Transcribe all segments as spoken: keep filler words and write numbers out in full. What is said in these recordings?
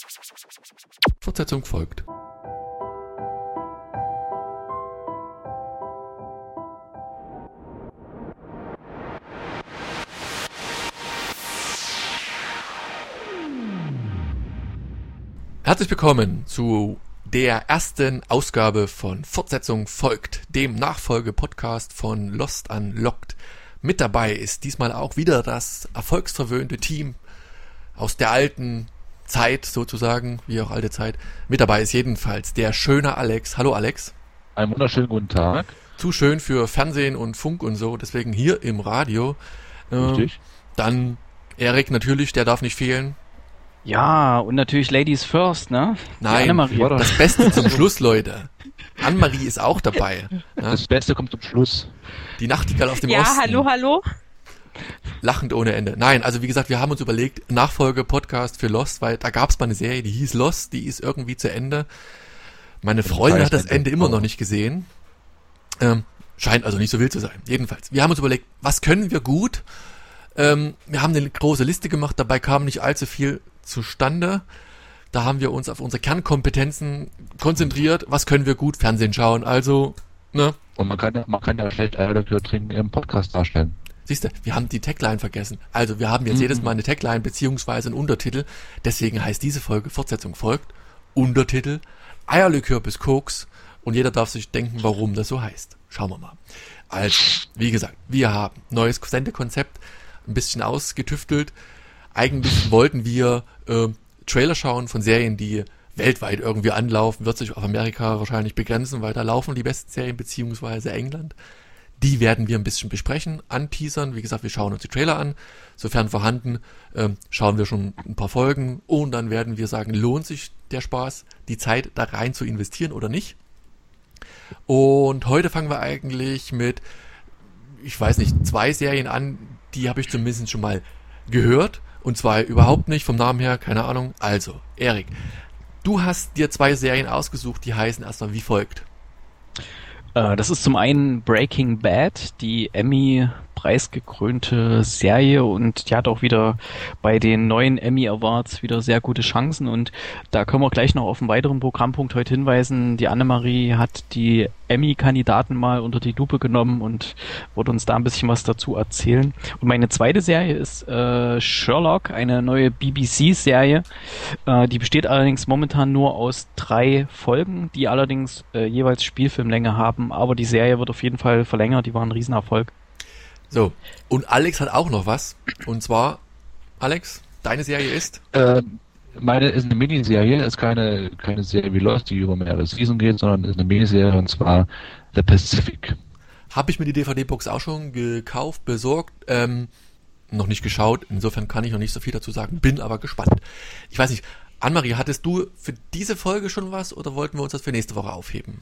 Fortsetzung folgt. Herzlich willkommen zu der ersten Ausgabe von Fortsetzung folgt, dem Nachfolge-Podcast von Lost Unlocked. Mit dabei ist diesmal auch wieder das erfolgsverwöhnte Team aus der alten Zeit sozusagen, wie auch alte Zeit. Mit dabei ist jedenfalls der schöne Alex. Hallo Alex. Einen wunderschönen guten Tag. Zu schön für Fernsehen und Funk und so, deswegen hier im Radio. Richtig. Äh, dann Erik natürlich, der darf nicht fehlen. Ja, und natürlich Ladies First, ne? Nein, das Beste zum Schluss, Leute. Annemarie ist auch dabei. Ja? Das Beste kommt zum Schluss. Die Nachtigall aus dem ja, Osten. Ja, hallo, hallo. Lachend ohne Ende. Nein, also wie gesagt, wir haben uns überlegt, Nachfolge-Podcast für Lost, weil da gab es mal eine Serie, die hieß Lost, die ist irgendwie zu Ende. Meine Freundin hat das Ende immer noch nicht gesehen. Ähm, scheint also nicht so wild zu sein. Jedenfalls, wir haben uns überlegt, was können wir gut? Ähm, wir haben eine große Liste gemacht, dabei kam nicht allzu viel zustande. Da haben wir uns auf unsere Kernkompetenzen konzentriert. Was können wir gut? Fernsehen schauen. Also, ne? Und man kann ja, man kann ja schlecht Eierlikör trinken im Podcast darstellen. Siehst du, wir haben die Tagline vergessen. Also, wir haben jetzt mhm. jedes Mal eine Tagline beziehungsweise einen Untertitel. Deswegen heißt diese Folge Fortsetzung folgt. Untertitel Eierlikör bis Koks. Und jeder darf sich denken, warum das so heißt. Schauen wir mal. Also, wie gesagt, wir haben neues Sendekonzept, ein bisschen ausgetüftelt. Eigentlich wollten wir äh, Trailer schauen von Serien, die weltweit irgendwie anlaufen, wird sich auf Amerika wahrscheinlich begrenzen, weil da laufen die besten Serien, beziehungsweise England. Die werden wir ein bisschen besprechen, anteasern. Wie gesagt, wir schauen uns die Trailer an. Sofern vorhanden, äh, schauen wir schon ein paar Folgen und dann werden wir sagen, lohnt sich der Spaß, die Zeit da rein zu investieren oder nicht. Und heute fangen wir eigentlich mit, ich weiß nicht, zwei Serien an, die habe ich zumindest schon mal gehört. Und zwar überhaupt nicht, vom Namen her, keine Ahnung. Also, Erik, du hast dir zwei Serien ausgesucht, die heißen erstmal wie folgt. Äh, das ist zum einen Breaking Bad, die Emmy preisgekrönte Serie, und die hat auch wieder bei den neuen Emmy Awards wieder sehr gute Chancen, und da können wir gleich noch auf einen weiteren Programmpunkt heute hinweisen. Die Annemarie hat die Emmy-Kandidaten mal unter die Lupe genommen und wird uns da ein bisschen was dazu erzählen. Und meine zweite Serie ist äh, Sherlock, eine neue B B C-Serie. Äh, die besteht allerdings momentan nur aus drei Folgen, die allerdings äh, jeweils Spielfilmlänge haben, aber die Serie wird auf jeden Fall verlängert, die war ein Riesenerfolg. So, und Alex hat auch noch was. Und zwar, Alex, deine Serie ist? Ähm, meine ist eine Miniserie, ist keine, keine Serie wie Lost, die über mehrere Season geht, sondern ist eine Miniserie, und zwar The Pacific. Habe ich mir die D V D-Box auch schon gekauft, besorgt, ähm, noch nicht geschaut. Insofern kann ich noch nicht so viel dazu sagen, bin aber gespannt. Ich weiß nicht, Annemarie, hattest du für diese Folge schon was oder wollten wir uns das für nächste Woche aufheben?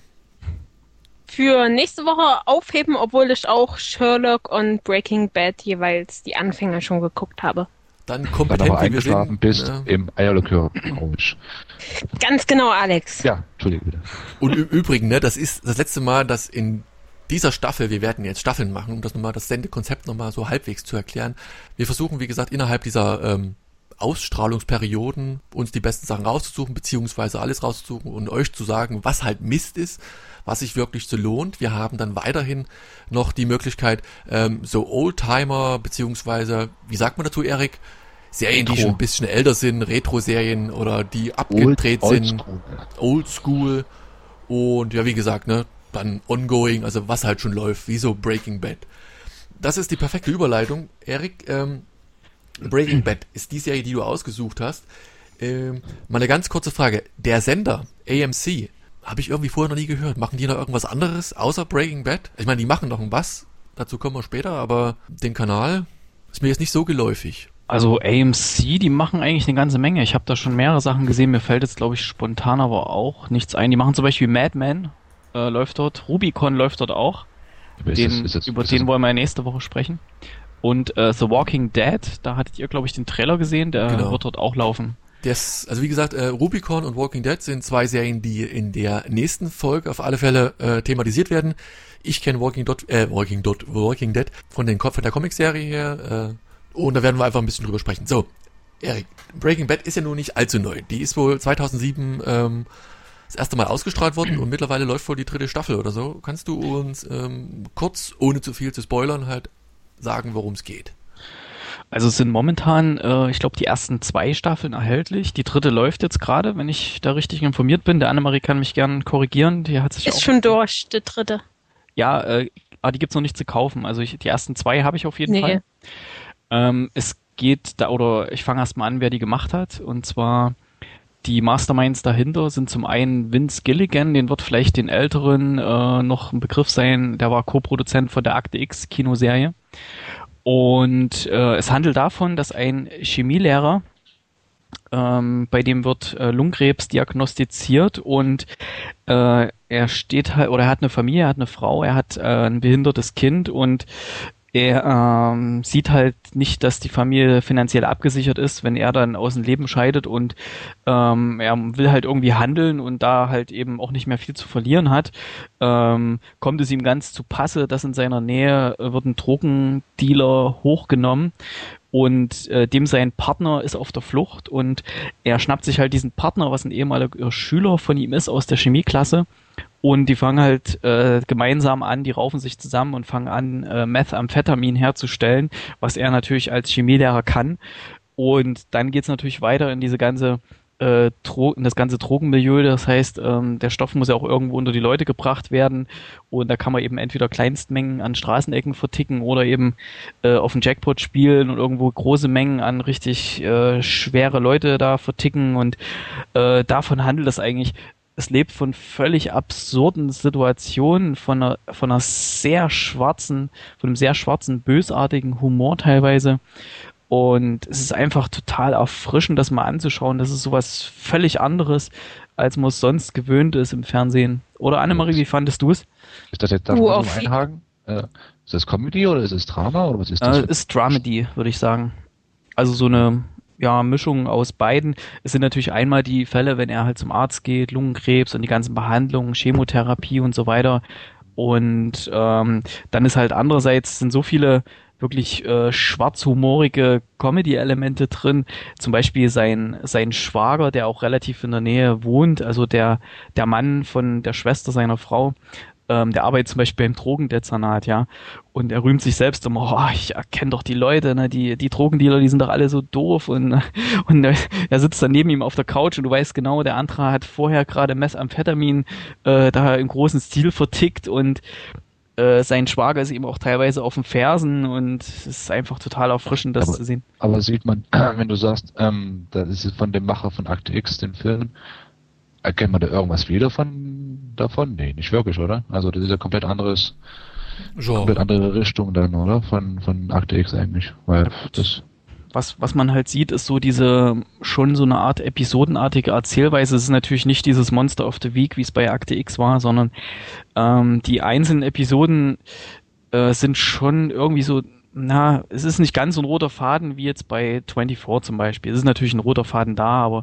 Für nächste Woche aufheben, obwohl ich auch Sherlock und Breaking Bad jeweils die Anfänger schon geguckt habe. Dann kompetent, aber wie wir sind. bist ja. im Eierlikör-Rausch. Ganz genau, Alex. Ja, Entschuldigung bitte. Und im Übrigen, ne, das ist das letzte Mal, dass in dieser Staffel, wir werden jetzt Staffeln machen, um das nochmal, das Sendekonzept nochmal so halbwegs zu erklären. Wir versuchen, wie gesagt, innerhalb dieser ähm, Ausstrahlungsperioden uns die besten Sachen rauszusuchen, beziehungsweise alles rauszusuchen und euch zu sagen, was halt Mist ist, was sich wirklich so lohnt. Wir haben dann weiterhin noch die Möglichkeit, ähm, so Oldtimer, beziehungsweise, wie sagt man dazu, Erik? Serien, Retro. Die schon ein bisschen älter sind, Retro-Serien oder die abgedreht old, sind, Oldschool. Und ja, wie gesagt, ne, dann ongoing, also was halt schon läuft, wie so Breaking Bad. Das ist die perfekte Überleitung. Erik, ähm, Breaking Bad ist die Serie, die du ausgesucht hast. Ähm, mal eine ganz kurze Frage. Der Sender, A M C, habe ich irgendwie vorher noch nie gehört. Machen die noch irgendwas anderes außer Breaking Bad? Ich meine, die machen noch was, dazu kommen wir später, aber den Kanal ist mir jetzt nicht so geläufig. Also A M C, die machen eigentlich eine ganze Menge. Ich habe da schon mehrere Sachen gesehen, mir fällt jetzt, glaube ich, spontan aber auch nichts ein. Die machen zum Beispiel Mad Men, äh, läuft dort, Rubicon läuft dort auch. Den, ist das, ist das, über den wollen wir nächste Woche sprechen. Und äh, The Walking Dead, da hattet ihr, glaube ich, den Trailer gesehen, der genau. wird dort auch laufen. Das, also wie gesagt, äh, Rubicon und Walking Dead sind zwei Serien, die in der nächsten Folge auf alle Fälle äh, thematisiert werden. Ich kenne Walking Dead, äh, Walking Dead, Walking Dead von, den, von der Comic-Serie her, äh, und da werden wir einfach ein bisschen drüber sprechen. So, Erik, Breaking Bad ist ja nun nicht allzu neu. Die ist wohl zweitausendsieben ähm, das erste Mal ausgestrahlt worden und mittlerweile läuft wohl die dritte Staffel oder so. Kannst du uns ähm, kurz, ohne zu viel zu spoilern, halt sagen, worum es geht? Also es sind momentan, äh, ich glaube, die ersten zwei Staffeln erhältlich. Die dritte läuft jetzt gerade, wenn ich da richtig informiert bin. Der Annemarie kann mich gern korrigieren. Die hat sich Ist auch schon durch, die dritte. Ja, äh, aber die gibt's noch nicht zu kaufen. Also ich, die ersten zwei habe ich auf jeden Nee. Fall. Ähm, es geht da, oder ich fange erst mal an, wer die gemacht hat. Und zwar die Masterminds dahinter sind zum einen Vince Gilligan, den wird vielleicht den Älteren äh, noch ein Begriff sein. Der war Co-Produzent von der Akte X Kinoserie. Und äh, es handelt davon, dass ein Chemielehrer, ähm, bei dem wird äh, Lungenkrebs diagnostiziert und äh, er steht halt, oder er hat eine Familie, er hat eine Frau, er hat äh, ein behindertes Kind und er ähm, sieht halt nicht, dass die Familie finanziell abgesichert ist, wenn er dann aus dem Leben scheidet und ähm, er will halt irgendwie handeln und da halt eben auch nicht mehr viel zu verlieren hat, ähm, kommt es ihm ganz zu Passe, dass in seiner Nähe äh, wird ein Drogendealer hochgenommen und äh, dem sein Partner ist auf der Flucht und er schnappt sich halt diesen Partner, was ein ehemaliger Schüler von ihm ist aus der Chemieklasse. Und die fangen halt äh, gemeinsam an, die raufen sich zusammen und fangen an, äh, Methamphetamin herzustellen, was er natürlich als Chemielehrer kann. Und dann geht's natürlich weiter in diese ganze äh, Dro- in das ganze Drogenmilieu. Das heißt, ähm, der Stoff muss ja auch irgendwo unter die Leute gebracht werden. Und da kann man eben entweder Kleinstmengen an Straßenecken verticken oder eben äh, auf den Jackpot spielen und irgendwo große Mengen an richtig äh, schwere Leute da verticken. Und äh, davon handelt es eigentlich. Es lebt von völlig absurden Situationen, von einer, von einer sehr schwarzen, von einem sehr schwarzen, bösartigen Humor teilweise. Und es ist einfach total erfrischend, das mal anzuschauen. Das ist sowas völlig anderes, als man es sonst gewöhnt ist im Fernsehen. Oder Annemarie, wie fandest du es? Ist das jetzt, darf Uh, man auf so wie- einhaken? Äh, ist das Comedy oder ist es Drama oder was ist das? Äh, ist Dramedy, würde ich sagen. Also so eine ja, Mischung aus beiden. Es sind natürlich einmal die Fälle, wenn er halt zum Arzt geht, Lungenkrebs und die ganzen Behandlungen, Chemotherapie und so weiter. Und ähm, dann ist halt andererseits sind so viele wirklich äh, schwarzhumorige Comedy-Elemente drin. Zum Beispiel sein sein Schwager, der auch relativ in der Nähe wohnt, also der der Mann von der Schwester seiner Frau, ähm, der arbeitet zum Beispiel beim Drogendezernat, ja. Und er rühmt sich selbst immer, oh, ich erkenne doch die Leute, ne, die die Drogendealer, die sind doch alle so doof und und er sitzt dann neben ihm auf der Couch und du weißt genau, der andere hat vorher gerade Methamphetamin äh, da im großen Stil vertickt und äh, sein Schwager ist ihm auch teilweise auf den Fersen und es ist einfach total erfrischend, das Aber- zu sehen. Aber sieht man, wenn du sagst, ähm, das ist von dem Macher von Akte X, den Film, erkennt man da irgendwas wieder von davon? Nee, nicht wirklich, oder? Also das ist ja komplett anderes, komplett Genre. andere Richtung dann, oder? Von von Akte X eigentlich. Weil das Was, was man halt sieht, ist so diese, schon so eine Art episodenartige Erzählweise. Es ist natürlich nicht dieses Monster of the Week, wie es bei Akte X war, sondern ähm, die einzelnen Episoden äh, sind schon irgendwie so, na, es ist nicht ganz so ein roter Faden wie jetzt bei vierundzwanzig zum Beispiel. Es ist natürlich ein roter Faden da, aber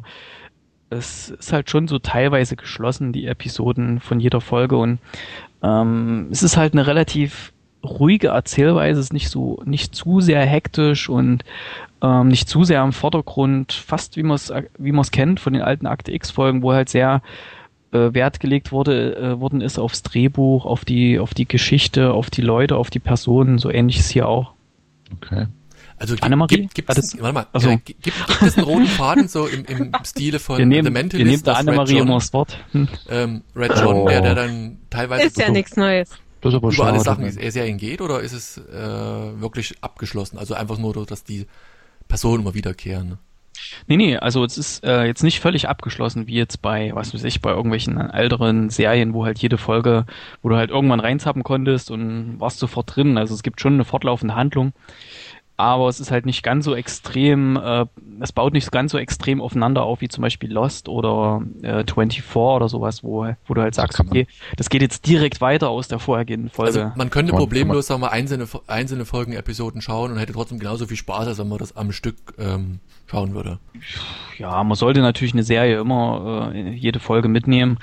es ist halt schon so teilweise geschlossen, die Episoden von jeder Folge und ähm, es ist halt eine relativ ruhige Erzählweise, es ist nicht so, nicht zu sehr hektisch und ähm, nicht zu sehr im Vordergrund, fast wie man es wie man es kennt von den alten Akte X-Folgen, wo halt sehr äh, Wert gelegt wurde, äh, worden ist aufs Drehbuch, auf die, auf die Geschichte, auf die Leute, auf die Personen, so ähnlich ist hier auch. okay. Also gibt, Annemarie? gibt, gibt Hat es, es- warte mal, Achso. äh, gibt, gibt es einen roten Faden so im, im Stile von Wir nehmen, The wir Mentalist, nehmen der was Red Annemarie John, immer das Wort. Hm. ähm, Red John, Oh. der, der dann teilweise Ist ja so nichts Neues. Das ist aber über alle schade. Sachen die Serien geht, oder ist es äh, wirklich abgeschlossen? Also einfach nur, dass die Personen immer wiederkehren. Ne? Nee, nee, also es ist äh, jetzt nicht völlig abgeschlossen, wie jetzt bei, was weiß ich, bei irgendwelchen älteren Serien, wo halt jede Folge, wo du halt irgendwann reinzappen konntest und warst sofort drin. Also es gibt schon eine fortlaufende Handlung, aber es ist halt nicht ganz so extrem, äh, es baut nicht ganz so extrem aufeinander auf, wie zum Beispiel Lost oder äh, vierundzwanzig oder sowas, wo, wo du halt sagst, kann man- okay, das geht jetzt direkt weiter aus der vorhergehenden Folge. Also man könnte Kann man- problemlos sagen wir einzelne einzelne Folgen Episoden schauen und hätte trotzdem genauso viel Spaß, als wenn man das am Stück ähm, schauen würde. Ja, man sollte natürlich eine Serie immer äh, jede Folge mitnehmen.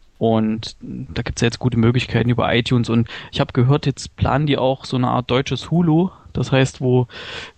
Und da gibt's ja jetzt gute Möglichkeiten über iTunes. Und ich habe gehört, jetzt planen die auch so eine Art deutsches Hulu. Das heißt, wo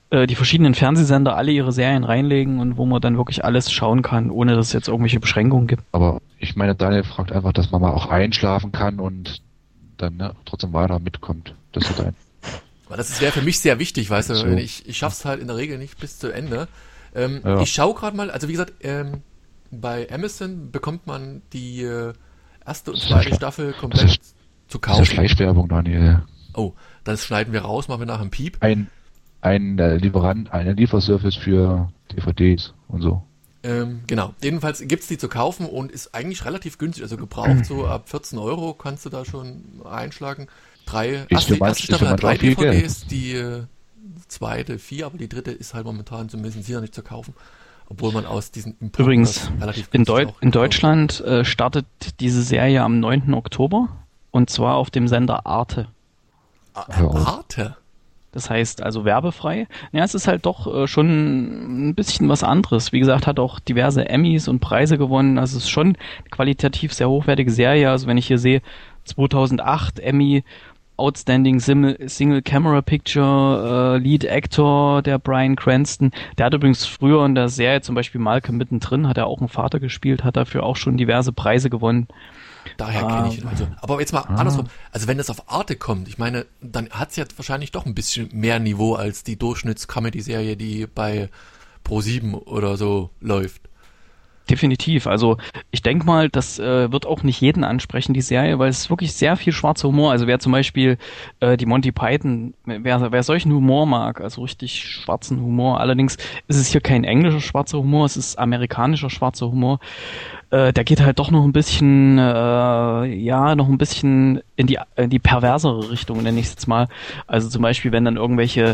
äh, die verschiedenen Fernsehsender alle ihre Serien reinlegen und wo man dann wirklich alles schauen kann, ohne dass es jetzt irgendwelche Beschränkungen gibt. Aber ich meine, Daniel fragt einfach, dass man mal auch einschlafen kann und dann ne, trotzdem weiter mitkommt. Das ist ein. Das wäre für mich sehr wichtig, weißt du, so. ich, ich schaff's halt in der Regel nicht bis zu Ende. Ähm, ja. Ich schaue gerade mal, also wie gesagt, ähm, bei Amazon bekommt man die äh, erste und zweite Staffel komplett das ist, zu Das ist kaufen. Schleichwerbung, Daniel. Oh, das schneiden wir raus, machen wir nach einem Piep. Ein, ein äh, Lieferant, ein Lieferservice für D V Ds und so. Ähm, genau, jedenfalls gibt's die zu kaufen und ist eigentlich relativ günstig, also gebraucht so ab vierzehn Euro kannst du da schon einschlagen. Drei, Ist erste, für manch- erste Staffel ist für hat drei manch auch viel D V Ds, die äh, zweite vier, aber die dritte ist halt momentan zumindest hier nicht zu kaufen. Obwohl man aus diesen Importen Übrigens, relativ in, günstig Deu auch in gekauft. Deutschland äh, startet diese Serie am neunten Oktober und zwar auf dem Sender Arte. Ah, Hör auf. Arte? Das heißt also werbefrei. Ja, es ist halt doch äh, schon ein bisschen was anderes. Wie gesagt, hat auch diverse Emmys und Preise gewonnen. Also es ist schon eine qualitativ sehr hochwertige Serie. Also wenn ich hier sehe, zweitausendacht Emmy Outstanding Sim Single Camera Picture, äh, Lead Actor, der Bryan Cranston. Der hat übrigens früher in der Serie zum Beispiel Malcolm mittendrin, hat er auch einen Vater gespielt, hat dafür auch schon diverse Preise gewonnen. Daher Ah. kenne ich ihn also. Aber jetzt mal Ah. andersrum. Also wenn das auf Arte kommt, ich meine, dann hat's ja wahrscheinlich doch ein bisschen mehr Niveau als die Durchschnitts-Comedy-Serie, die bei ProSieben oder so läuft. Definitiv. Also ich denke mal, das äh, wird auch nicht jeden ansprechen, die Serie, weil es ist wirklich sehr viel schwarzer Humor. Also wer zum Beispiel äh, die Monty Python, wer, wer solchen Humor mag, also richtig schwarzen Humor, allerdings ist es hier kein englischer schwarzer Humor, es ist amerikanischer schwarzer Humor. Äh, der geht halt doch noch ein bisschen, äh, ja, noch ein bisschen in die, in die perversere Richtung, nenne ich es jetzt mal. Also zum Beispiel, wenn dann irgendwelche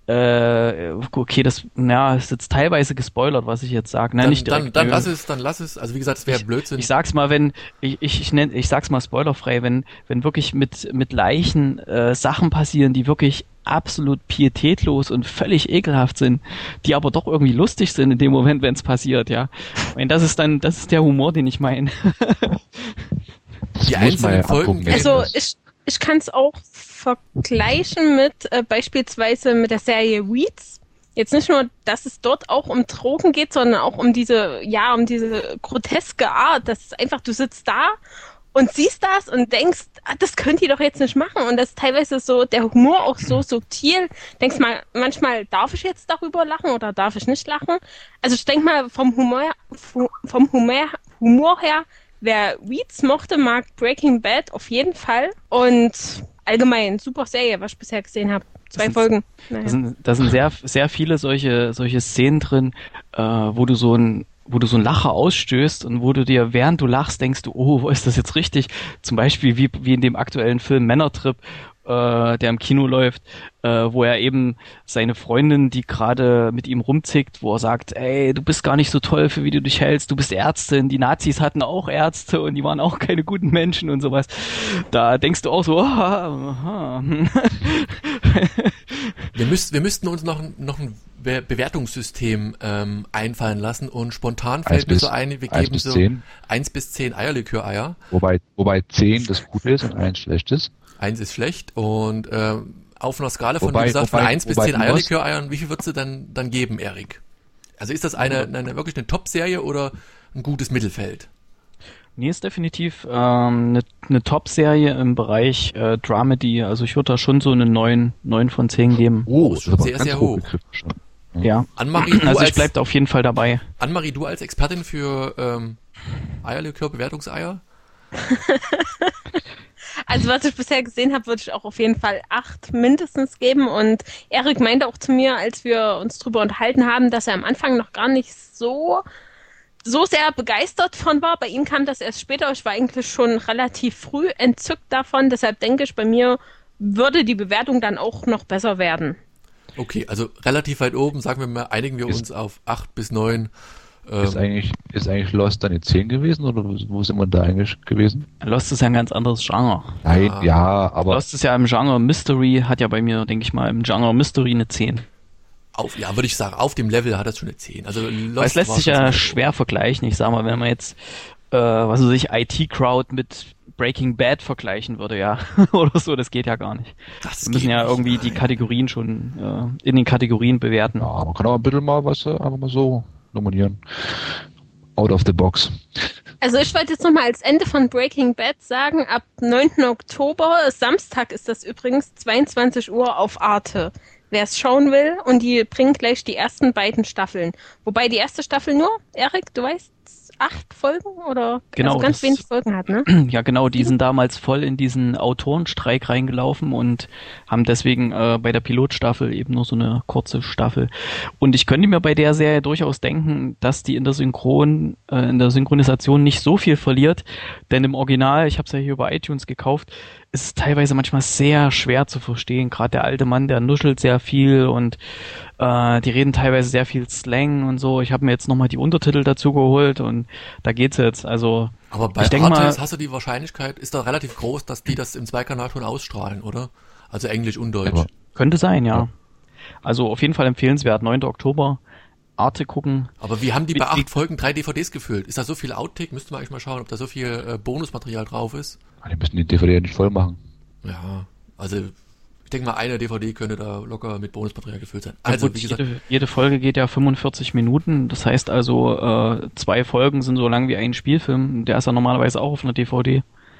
Äh, okay, das, ja, ist jetzt teilweise gespoilert, was ich jetzt sage. Nein, Dann, nicht direkt. dann, dann lass es, dann lass es. Also wie gesagt, es wäre Ich- Blödsinn. Ich sag's mal, wenn ich ich ich, nenn, ich sag's mal spoilerfrei, wenn wenn wirklich mit mit Leichen äh, Sachen passieren, die wirklich absolut pietätlos und völlig ekelhaft sind, die aber doch irgendwie lustig sind in dem Moment, wenn es passiert, ja. Ich meine, das ist dann das ist der Humor, den ich meine. Das Die muss man einzelnen ja Folgen- angucken, Also das- ich, ich kann es auch vergleichen mit äh, beispielsweise mit der Serie Weeds. Jetzt nicht nur, dass es dort auch um Drogen geht, sondern auch um diese, ja, um diese groteske Art. Das ist einfach, du sitzt da und siehst das und denkst, ah, das könnt ihr doch jetzt nicht machen. Und das ist teilweise so, der Humor auch so subtil. Denkst mal, manchmal darf ich jetzt darüber lachen oder darf ich nicht lachen? Also ich denke mal, vom Humor, vom Humor, Humor her, wer Weeds mochte, mag Breaking Bad auf jeden Fall. Und allgemein, super Serie, was ich bisher gesehen habe. Zwei sind- Folgen. Da Naja. sind, da sind sehr, sehr viele solche, solche Szenen drin, äh, wo du so ein, wo du so ein Lacher ausstößt und wo du dir, während du lachst, denkst du, oh, ist das jetzt richtig? Zum Beispiel wie, wie in dem aktuellen Film Männertrip, äh, der im Kino läuft, äh, wo er eben seine Freundin, die gerade mit ihm rumzickt, wo er sagt, ey, du bist gar nicht so toll, für wie du dich hältst, du bist Ärztin, die Nazis hatten auch Ärzte und die waren auch keine guten Menschen und sowas. Da denkst du auch so, oh, aha. Wir, müsst, wir müssten uns noch, ein- noch ein Be Bewertungssystem ähm, einfallen lassen und spontan Eins fällt mir bis- so ein, wir eins geben bis so zehn. eins bis zehn Eierlikör-Eier. Wobei, wobei zehn das Gute ist und eins schlecht ist. Eins ist schlecht und ähm, auf einer Skala von, Wobei- wie gesagt, von wobei- eins bis wobei zehn du musst- Eierlikör-Eiern, wie viel würdest du dann, dann geben, Erik? Also ist das eine, eine wirklich eine Top-Serie oder ein gutes Mittelfeld? Nee, ist definitiv ähm, eine, eine Top-Serie im Bereich äh, Dramedy. Also ich würde da schon so eine neun, neun von zehn geben. Oh, das schon aber sehr, ganz sehr hoch. gegriffen schon. Ja. Annemarie, du Also ich als, bleib da auf jeden Fall dabei. Annemarie, du als Expertin für ähm, Eierlikör-Bewertungseier? Also was ich bisher gesehen habe, würde ich auch auf jeden Fall acht mindestens geben. Und Erik meinte auch zu mir, als wir uns drüber unterhalten haben, dass er am Anfang noch gar nicht so so sehr begeistert von war. Bei ihm kam das erst später. Ich war eigentlich schon relativ früh entzückt davon. Deshalb denke ich, bei mir würde die Bewertung dann auch noch besser werden. Okay, also relativ weit oben, sagen wir mal, einigen wir Ist- uns auf acht bis neun. Ist Ähm, eigentlich, ist eigentlich Lost eine zehn gewesen oder wo wo sind wir da eigentlich gewesen? Lost ist ja ein ganz anderes Genre. Nein, Ah. ja, aber Lost ist ja im Genre Mystery, hat ja bei mir, denke ich mal, im Genre Mystery eine zehn. auf, ja, würde ich sagen, auf dem Level hat das schon eine zehn. Also Lost Weil es lässt war sich schon ja sehr hoch. schwer vergleichen. Ich sag mal, wenn man jetzt, äh, was weiß ich, I T-Crowd mit Breaking Bad vergleichen würde, ja, oder so, das geht ja gar nicht. Das Wir müssen geht ja nicht, irgendwie nein. die Kategorien schon äh, in den Kategorien bewerten. Ja, man kann auch ein bisschen mal was äh, einfach mal so nominieren. Out of the box. Also ich wollte jetzt nochmal als Ende von Breaking Bad sagen, ab neunten Oktober, Samstag ist das übrigens, zweiundzwanzig Uhr auf Arte. Wer es schauen will, und die bringen gleich die ersten beiden Staffeln. Wobei die erste Staffel nur, Erik, du weißt, acht Folgen oder Genau, also ganz das- wenig Folgen hat, ne? Ja, genau, die sind damals voll in diesen Autorenstreik reingelaufen und haben deswegen äh, bei der Pilotstaffel eben nur so eine kurze Staffel. Und ich könnte mir bei der Serie durchaus denken, dass die in der Synchron, äh, in der Synchronisation nicht so viel verliert, denn im Original, ich habe es ja hier über iTunes gekauft, ist es teilweise manchmal sehr schwer zu verstehen. Gerade der alte Mann, der nuschelt sehr viel und äh, die reden teilweise sehr viel Slang und so. Ich habe mir jetzt nochmal die Untertitel dazu geholt und da geht's jetzt. Also Aber bei ich denk Arte mal- hast du die Wahrscheinlichkeit, ist da relativ groß, dass die das im Zweikanal schon ausstrahlen, oder? Also Englisch und Deutsch. Aber- könnte sein, ja. Ja. Also auf jeden Fall empfehlenswert. neunten Oktober, Arte gucken. Aber wie haben die Wie- bei acht wie- Folgen drei D V Ds gefüllt? Ist da so viel Outtake? Müsste man eigentlich mal schauen, ob da so viel äh, Bonusmaterial drauf ist. Die müssen die D V D ja nicht voll machen. Ja, also ich denke mal, eine D V D könnte da locker mit Bonusmaterial gefüllt sein. Ja, Also, gut, wie gesagt, jede, jede Folge geht ja fünfundvierzig Minuten. Das heißt also, äh, zwei Folgen sind so lang wie ein Spielfilm. Der ist ja normalerweise auch auf einer D V D.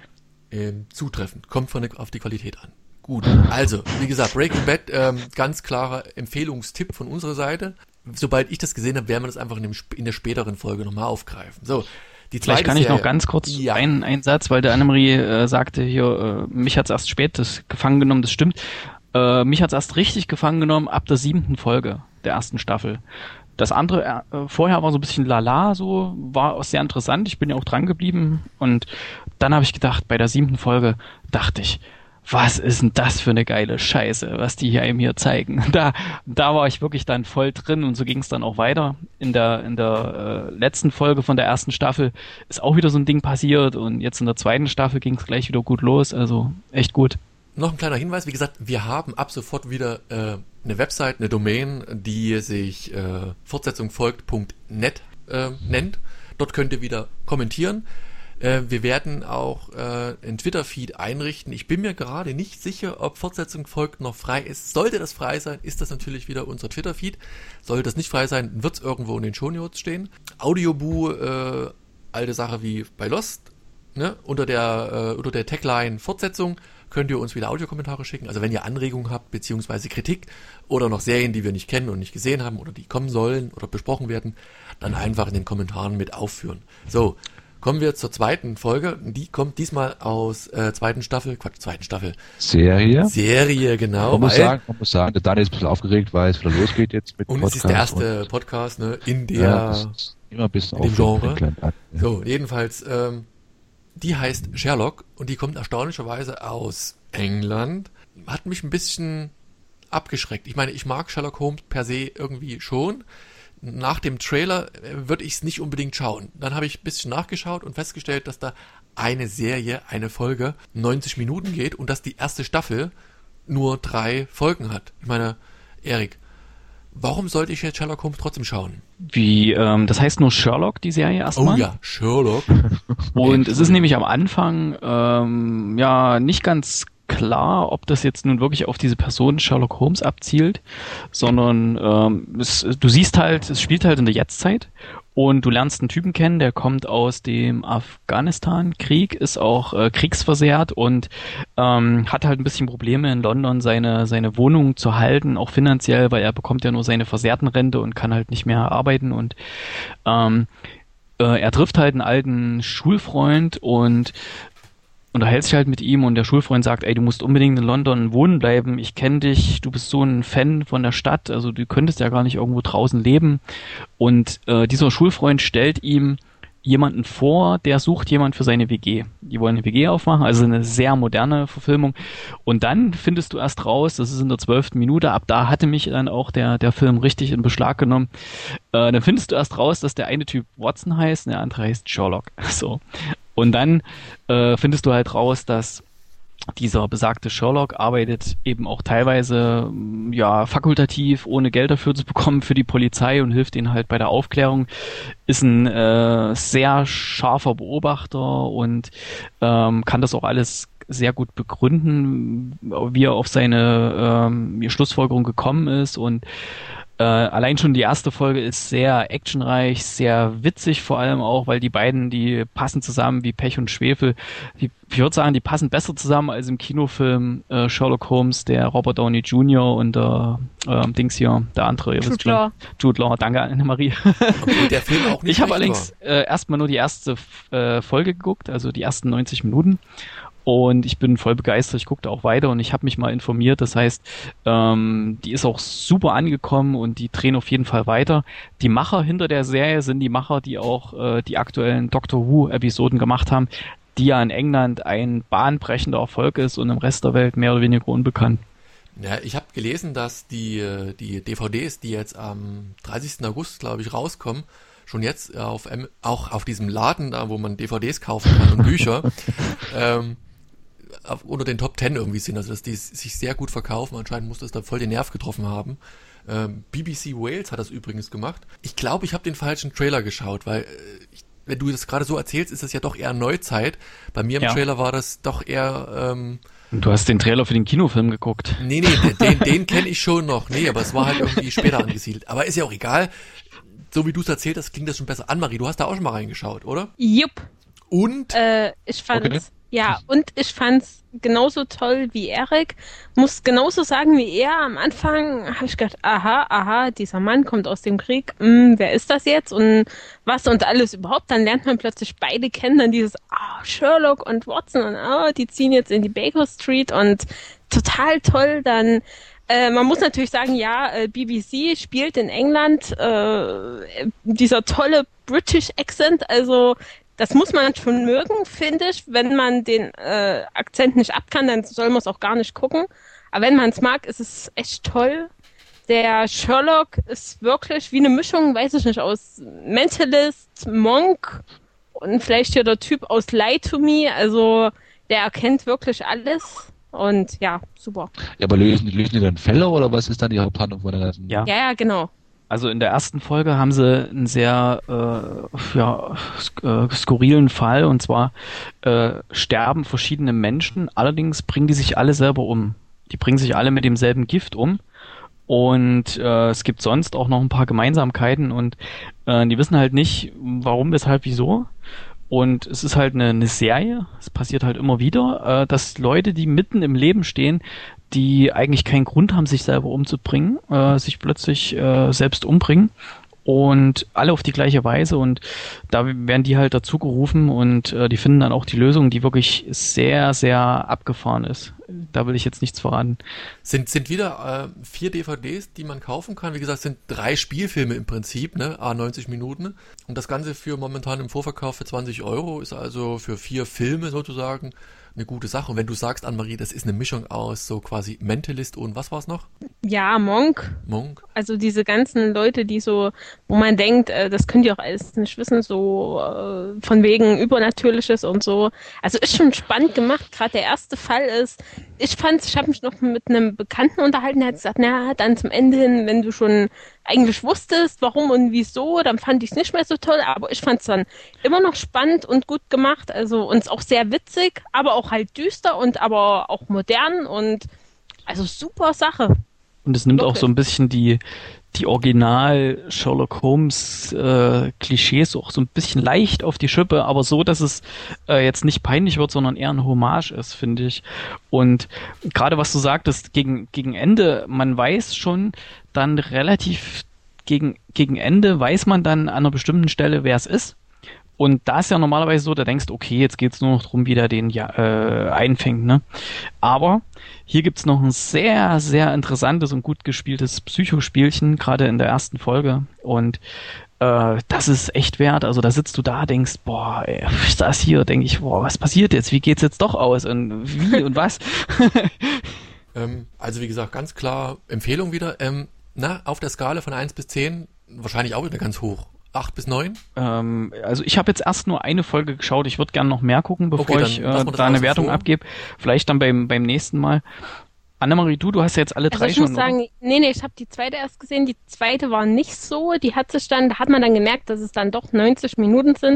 ähm, zutreffend. Kommt von der, auf die Qualität an. Gut, also, wie gesagt, Breaking Bad, ähm, ganz klarer Empfehlungstipp von unserer Seite. Sobald ich das gesehen habe, werden wir das einfach in, dem, sp- in der späteren Folge nochmal aufgreifen. So, die zweite Vielleicht kann ich Serie, noch ganz kurz ja. einen, einen Satz, weil der Annemarie äh, sagte hier, äh, mich hat's erst spät das gefangen genommen, das stimmt. Äh, mich hat's erst richtig gefangen genommen ab der siebten Folge der ersten Staffel. Das andere äh, vorher war so ein bisschen lala, so war auch sehr interessant. Ich bin ja auch dran geblieben und dann habe ich gedacht, bei der siebten Folge dachte ich, was ist denn das für eine geile Scheiße, was die hier einem hier zeigen. Da, da war ich wirklich dann voll drin und so ging es dann auch weiter. In der, in der äh, letzten Folge von der ersten Staffel ist auch wieder so ein Ding passiert und jetzt in der zweiten Staffel ging es gleich wieder gut los. Also echt gut. Noch ein kleiner Hinweis, wie gesagt, wir haben ab sofort wieder äh, eine Website, eine Domain, die sich äh, fortsetzung folgt punkt net äh, nennt. Dort könnt ihr wieder kommentieren. Äh, wir werden auch äh, einen Twitter-Feed einrichten. Ich bin mir gerade nicht sicher, ob Fortsetzung folgt noch frei ist. Sollte das frei sein, ist das natürlich wieder unser Twitter-Feed. Sollte das nicht frei sein, wird es irgendwo in den Shownotes stehen. Audioboo, äh, alte Sache wie bei Lost, ne? Unter der, äh, unter der Tagline Fortsetzung könnt ihr uns wieder Audiokommentare schicken. Also wenn ihr Anregungen habt, beziehungsweise Kritik oder noch Serien, die wir nicht kennen und nicht gesehen haben oder die kommen sollen oder besprochen werden, dann einfach in den Kommentaren mit aufführen. So, kommen wir zur zweiten Folge. Die kommt diesmal aus äh, zweiten Staffel, Quatsch, zweiten Staffel. Serie. Serie, genau. Man muss weil- sagen, man muss sagen, der Daniel ist ein bisschen aufgeregt, weil es wieder losgeht jetzt mit und es ist der erste Podcast, ne, in der... Ja, das ist immer ein bisschen in dem aufregend, Genre. den kleinen Ad- So, jedenfalls, ähm, die heißt Sherlock und die kommt erstaunlicherweise aus England. Hat mich ein bisschen abgeschreckt. Ich meine, ich mag Sherlock Holmes per se irgendwie schon. Nach dem Trailer äh, würde ich es nicht unbedingt schauen. Dann habe ich ein bisschen nachgeschaut und festgestellt, dass da eine Serie, eine Folge neunzig Minuten geht und dass die erste Staffel nur drei Folgen hat. Ich meine, Erik, warum sollte ich jetzt Sherlock Holmes trotzdem schauen? Wie, ähm, das heißt nur Sherlock, die Serie erstmal. Oh ja, Sherlock. Und es ist nämlich am Anfang ähm, ja nicht ganz klar, ob das jetzt nun wirklich auf diese Person Sherlock Holmes abzielt, sondern ähm, es, du siehst halt, es spielt halt in der Jetztzeit und du lernst einen Typen kennen, der kommt aus dem Afghanistan-Krieg, ist auch äh, kriegsversehrt und ähm, hat halt ein bisschen Probleme in London seine seine Wohnung zu halten, auch finanziell, weil er bekommt ja nur seine Versehrtenrente und kann halt nicht mehr arbeiten und ähm, äh, er trifft halt einen alten Schulfreund und unterhält sich halt mit ihm und der Schulfreund sagt, ey, du musst unbedingt in London wohnen bleiben, ich kenne dich, du bist so ein Fan von der Stadt, also du könntest ja gar nicht irgendwo draußen leben. Und äh, dieser Schulfreund stellt ihm jemanden vor, der sucht jemand für seine W G. Die wollen eine W G aufmachen, also eine sehr moderne Verfilmung. Und dann findest du erst raus, das ist in der zwölften Minute, ab da hatte mich dann auch der der Film richtig in Beschlag genommen. Äh, dann findest du erst raus, dass der eine Typ Watson heißt und der andere heißt Sherlock. So. Und dann äh, findest du halt raus, dass dieser besagte Sherlock arbeitet eben auch teilweise ja fakultativ, ohne Geld dafür zu bekommen, für die Polizei und hilft ihnen halt bei der Aufklärung. Ist ein äh, sehr scharfer Beobachter und ähm, kann das auch alles sehr gut begründen, wie er auf seine ähm, Schlussfolgerung gekommen ist. Und äh, allein schon die erste Folge ist sehr actionreich, sehr witzig vor allem auch, weil die beiden, die passen zusammen wie Pech und Schwefel. Die, ich würde sagen, die passen besser zusammen als im Kinofilm äh, Sherlock Holmes, der Robert Downey Junior und der äh, Dings hier, der andere. Ihr wisst schon. Jude Law. Danke, Annemarie. Obwohl der Film auch nicht ich habe schlecht allerdings äh, erstmal nur die erste äh, Folge geguckt, also die ersten neunzig Minuten. Und ich bin voll begeistert, ich guckte auch weiter und ich habe mich mal informiert, das heißt, ähm, die ist auch super angekommen und die drehen auf jeden Fall weiter. Die Macher hinter der Serie sind die Macher, die auch äh, die aktuellen Doctor Who-Episoden gemacht haben, die ja in England ein bahnbrechender Erfolg ist und im Rest der Welt mehr oder weniger unbekannt. Ja, ich habe gelesen, dass die, die D V Ds, die jetzt am dreißigsten August, glaube ich, rauskommen, schon jetzt auf auch auf diesem Laden da, wo man D V Ds kaufen kann und Bücher, ähm, auf, unter den Top Ten irgendwie sind, also dass die sich sehr gut verkaufen. Anscheinend muss das da voll den Nerv getroffen haben. Ähm, B B C Wales hat das übrigens gemacht. Ich glaube, ich habe den falschen Trailer geschaut, weil äh, ich, wenn du das gerade so erzählst, ist das ja doch eher Neuzeit. Bei mir im ja. Trailer war das doch eher... Ähm, Du hast den Trailer für den Kinofilm geguckt. Nee, nee, den, den kenne ich schon noch. Nee, aber es war halt irgendwie später angesiedelt. Aber ist ja auch egal. So wie du es erzählt hast, klingt das schon besser. Annemarie, du hast da auch schon mal reingeschaut, oder? Jupp. Und? Äh, ich fand's... Okay. Ja, und ich fand's genauso toll wie Erik. Muss genauso sagen wie er. Am Anfang habe ich gedacht, aha, aha, dieser Mann kommt aus dem Krieg. Hm, wer ist das jetzt? Und was und alles überhaupt? Dann lernt man plötzlich beide kennen. Dann dieses, ah, Sherlock und Watson und ah, die ziehen jetzt in die Baker Street und total toll. Dann äh, man muss natürlich sagen, ja, äh, B B C spielt in England äh, dieser tolle British Accent, also das muss man schon mögen, finde ich. Wenn man den äh, Akzent nicht ab kann, dann soll man es auch gar nicht gucken. Aber wenn man es mag, ist es echt toll. Der Sherlock ist wirklich wie eine Mischung, weiß ich nicht, aus Mentalist, Monk und vielleicht hier der Typ aus Lie to Me. Also der erkennt wirklich alles. Und ja, super. Ja, aber lösen, lösen die dann Fälle oder was ist dann die Haupthandlung von der ganzen? Ja, ja, ja, genau. Also in der ersten Folge haben sie einen sehr äh, ja, sk- äh, skurrilen Fall, und zwar äh, sterben verschiedene Menschen, allerdings bringen die sich alle selber um. Die bringen sich alle mit demselben Gift um, und äh, es gibt sonst auch noch ein paar Gemeinsamkeiten, und äh, die wissen halt nicht, warum, weshalb, wieso. Und es ist halt eine, eine Serie, es passiert halt immer wieder, äh, dass Leute, die mitten im Leben stehen, die eigentlich keinen Grund haben, sich selber umzubringen, äh, sich plötzlich äh, selbst umbringen, und alle auf die gleiche Weise, und da werden die halt dazu gerufen, und äh, die finden dann auch die Lösung, die wirklich sehr, sehr abgefahren ist. Da will ich jetzt nichts verraten. Sind sind wieder äh, vier D V Ds, die man kaufen kann. Wie gesagt, sind drei Spielfilme im Prinzip, ne, à neunzig Minuten. Und das Ganze für momentan im Vorverkauf für zwanzig Euro, ist also für vier Filme sozusagen eine gute Sache. Und wenn du sagst, Annemarie, das ist eine Mischung aus so quasi Mentalist und was war's noch? Ja, Monk. Monk. Also diese ganzen Leute, die so, wo man denkt, äh, das könnt ihr auch alles nicht wissen, so äh, von wegen Übernatürliches und so. Also ist schon spannend gemacht. Gerade der erste Fall ist, ich fand's, ich habe mich noch mit einem Bekannten unterhalten, der hat gesagt, na, dann zum Ende hin, wenn du schon eigentlich wusstest, warum und wieso, dann fand ich es nicht mehr so toll, aber ich fand es dann immer noch spannend und gut gemacht, also uns auch sehr witzig, aber auch halt düster und aber auch modern, und also super Sache. Und es nimmt Wirklich. auch so ein bisschen die die Original Sherlock Holmes äh, Klischees auch so ein bisschen leicht auf die Schippe, aber so, dass es äh, jetzt nicht peinlich wird, sondern eher ein Hommage ist, finde ich. Und gerade was du sagtest, gegen gegen Ende, man weiß schon dann relativ gegen gegen Ende weiß man dann an einer bestimmten Stelle, wer es ist. Und da ist ja normalerweise so, da denkst du, okay, jetzt geht's nur noch drum, wie der den ja, äh, einfängt, ne? Aber hier gibt's noch ein sehr, sehr interessantes und gut gespieltes Psychospielchen, gerade in der ersten Folge. Und äh, das ist echt wert. Also da sitzt du da, denkst, boah, ey, ich saß hier, denke ich, boah, was passiert jetzt? Wie geht's jetzt doch aus? Und wie und was? ähm, also wie gesagt, ganz klar Empfehlung wieder. Ähm, na, auf der Skala von eins bis zehn wahrscheinlich auch wieder ganz hoch. Acht bis neun? Ähm, also ich habe jetzt erst nur eine Folge geschaut. Ich würde gerne noch mehr gucken, bevor Okay, ich dann lassen äh, wir das da eine außen Wertung vor. abgebe. Vielleicht dann beim beim nächsten Mal. Annemarie, du, du hast ja jetzt alle Also drei ich schon, muss sagen, nee, nee, ich habe die zweite erst gesehen. Die zweite war nicht so. Die hat sich dann, da hat man dann gemerkt, dass es dann doch neunzig Minuten sind.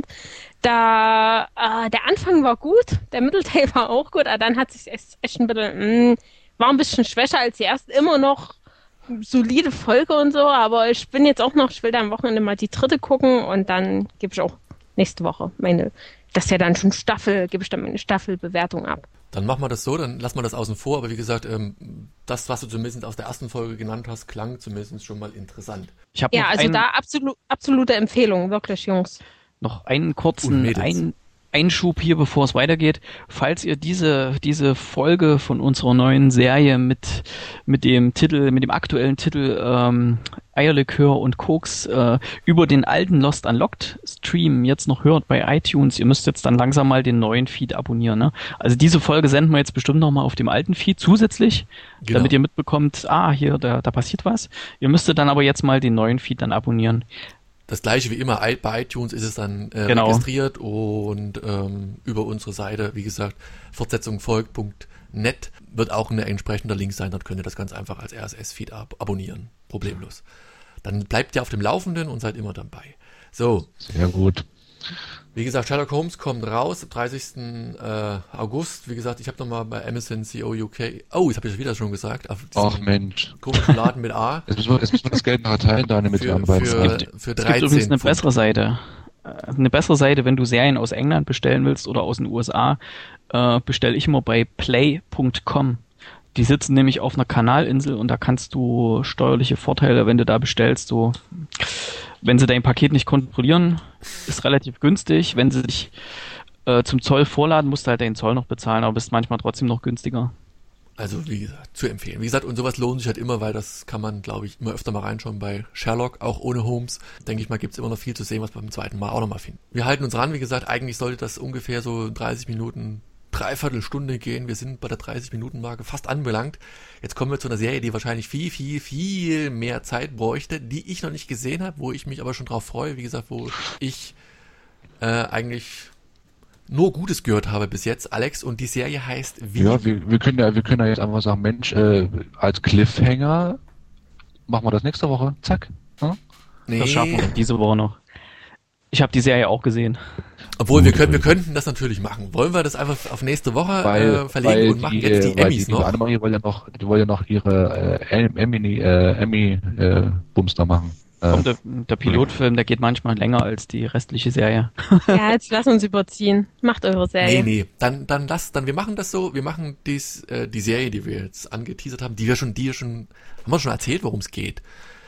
Da, äh, der Anfang war gut, der Mittelteil war auch gut, aber dann hat sich echt, echt ein bisschen, mh, war ein bisschen schwächer als die erste. Immer noch solide Folge und so, aber ich bin jetzt auch noch, ich will da am Wochenende mal die dritte gucken und dann gebe ich auch nächste Woche meine, das ist ja dann schon Staffel, gebe ich dann meine Staffelbewertung ab. Dann machen wir das so, dann lassen wir das außen vor. Aber wie gesagt, ähm, das, was du zumindest aus der ersten Folge genannt hast, klang zumindest schon mal interessant. Ich habe Ja, noch, also einen, da absolut, absolute Empfehlung, wirklich, Jungs. noch einen Und kurzen Mädels. ein, Einschub hier, bevor es weitergeht. Falls ihr diese diese Folge von unserer neuen Serie mit mit dem Titel, mit dem aktuellen Titel ähm, Eierlikör und Koks äh, über den alten Lost Unlocked Stream jetzt noch hört bei iTunes, ihr müsst jetzt dann langsam mal den neuen Feed abonnieren. Ne? Also diese Folge senden wir jetzt bestimmt noch mal auf dem alten Feed zusätzlich, Genau. damit ihr mitbekommt, ah, hier, da, da passiert was. Ihr müsstet dann aber jetzt mal den neuen Feed dann abonnieren. Das gleiche wie immer, i- bei iTunes ist es dann äh, Genau. registriert und ähm, über unsere Seite, wie gesagt, fortsetzung folgt punkt net wird auch ein entsprechender Link sein, dort könnt ihr das ganz einfach als R S S-Feed ab abonnieren, problemlos. Dann bleibt ihr auf dem Laufenden und seid immer dabei. So, Sehr gut. wie gesagt, Sherlock Holmes kommt raus am dreißigsten Äh, August. Wie gesagt, ich habe nochmal bei Amazon C O U K, oh, das habe ich wieder schon gesagt, auf diesem Ach Mensch. komischen Laden mit A, Jetzt müssen wir, jetzt müssen wir das Geld noch erteilen, Daniel, mit für, einem beiden für, Skript. für Es gibt dreizehn übrigens eine Pfund. bessere Seite. Äh, Eine bessere Seite, wenn du Serien aus England bestellen willst oder aus den U S A, äh, bestelle ich immer bei play punkt com. Die sitzen nämlich auf einer Kanalinsel und da kannst du steuerliche Vorteile, wenn du da bestellst, so, wenn sie dein Paket nicht kontrollieren, ist relativ günstig. Wenn sie dich äh, zum Zoll vorladen, musst du halt den Zoll noch bezahlen, aber bist manchmal trotzdem noch günstiger. Also wie gesagt, zu empfehlen. Wie gesagt, und sowas lohnt sich halt immer, weil das kann man, glaube ich, immer öfter mal reinschauen bei Sherlock, auch ohne Holmes. Denke ich mal, gibt's immer noch viel zu sehen, was wir beim zweiten Mal auch nochmal finden. Wir halten uns ran, wie gesagt, eigentlich sollte das ungefähr so dreißig Minuten, dreiviertel Stunde gehen. Wir sind bei der dreißig-Minuten-Marke fast anbelangt. Jetzt kommen wir zu einer Serie, die wahrscheinlich viel, viel, viel mehr Zeit bräuchte, die ich noch nicht gesehen habe, wo ich mich aber schon drauf freue. Wie gesagt, wo ich äh, eigentlich nur Gutes gehört habe bis jetzt, Alex, und die Serie heißt wie? Ja, wir, wir können ja, wir können ja jetzt einfach sagen, Mensch, äh, als Cliffhanger machen wir das nächste Woche. Zack. Hm? Nee. Das schaffen wir diese Woche noch. Ich habe die Serie auch gesehen. Obwohl, wir, Gut, können, wir gut. könnten das natürlich machen. Wollen wir das einfach auf nächste Woche Weil, äh, verlegen weil und machen die, jetzt die weil Emmys die, noch? Die Annemarie wollen ja noch, die wollen ja noch ihre äh, Emmy, äh, Emmy äh, Bums da machen. Äh, Kommt der, der Pilotfilm, der geht manchmal länger als die restliche Serie. Ja, jetzt lass uns überziehen. Macht eure Nee, Serie. nee, dann, dann lass, dann wir machen das so, wir machen dies, äh, die Serie, die wir jetzt angeteasert haben, die wir schon, die wir schon, haben wir schon erzählt, worum es geht.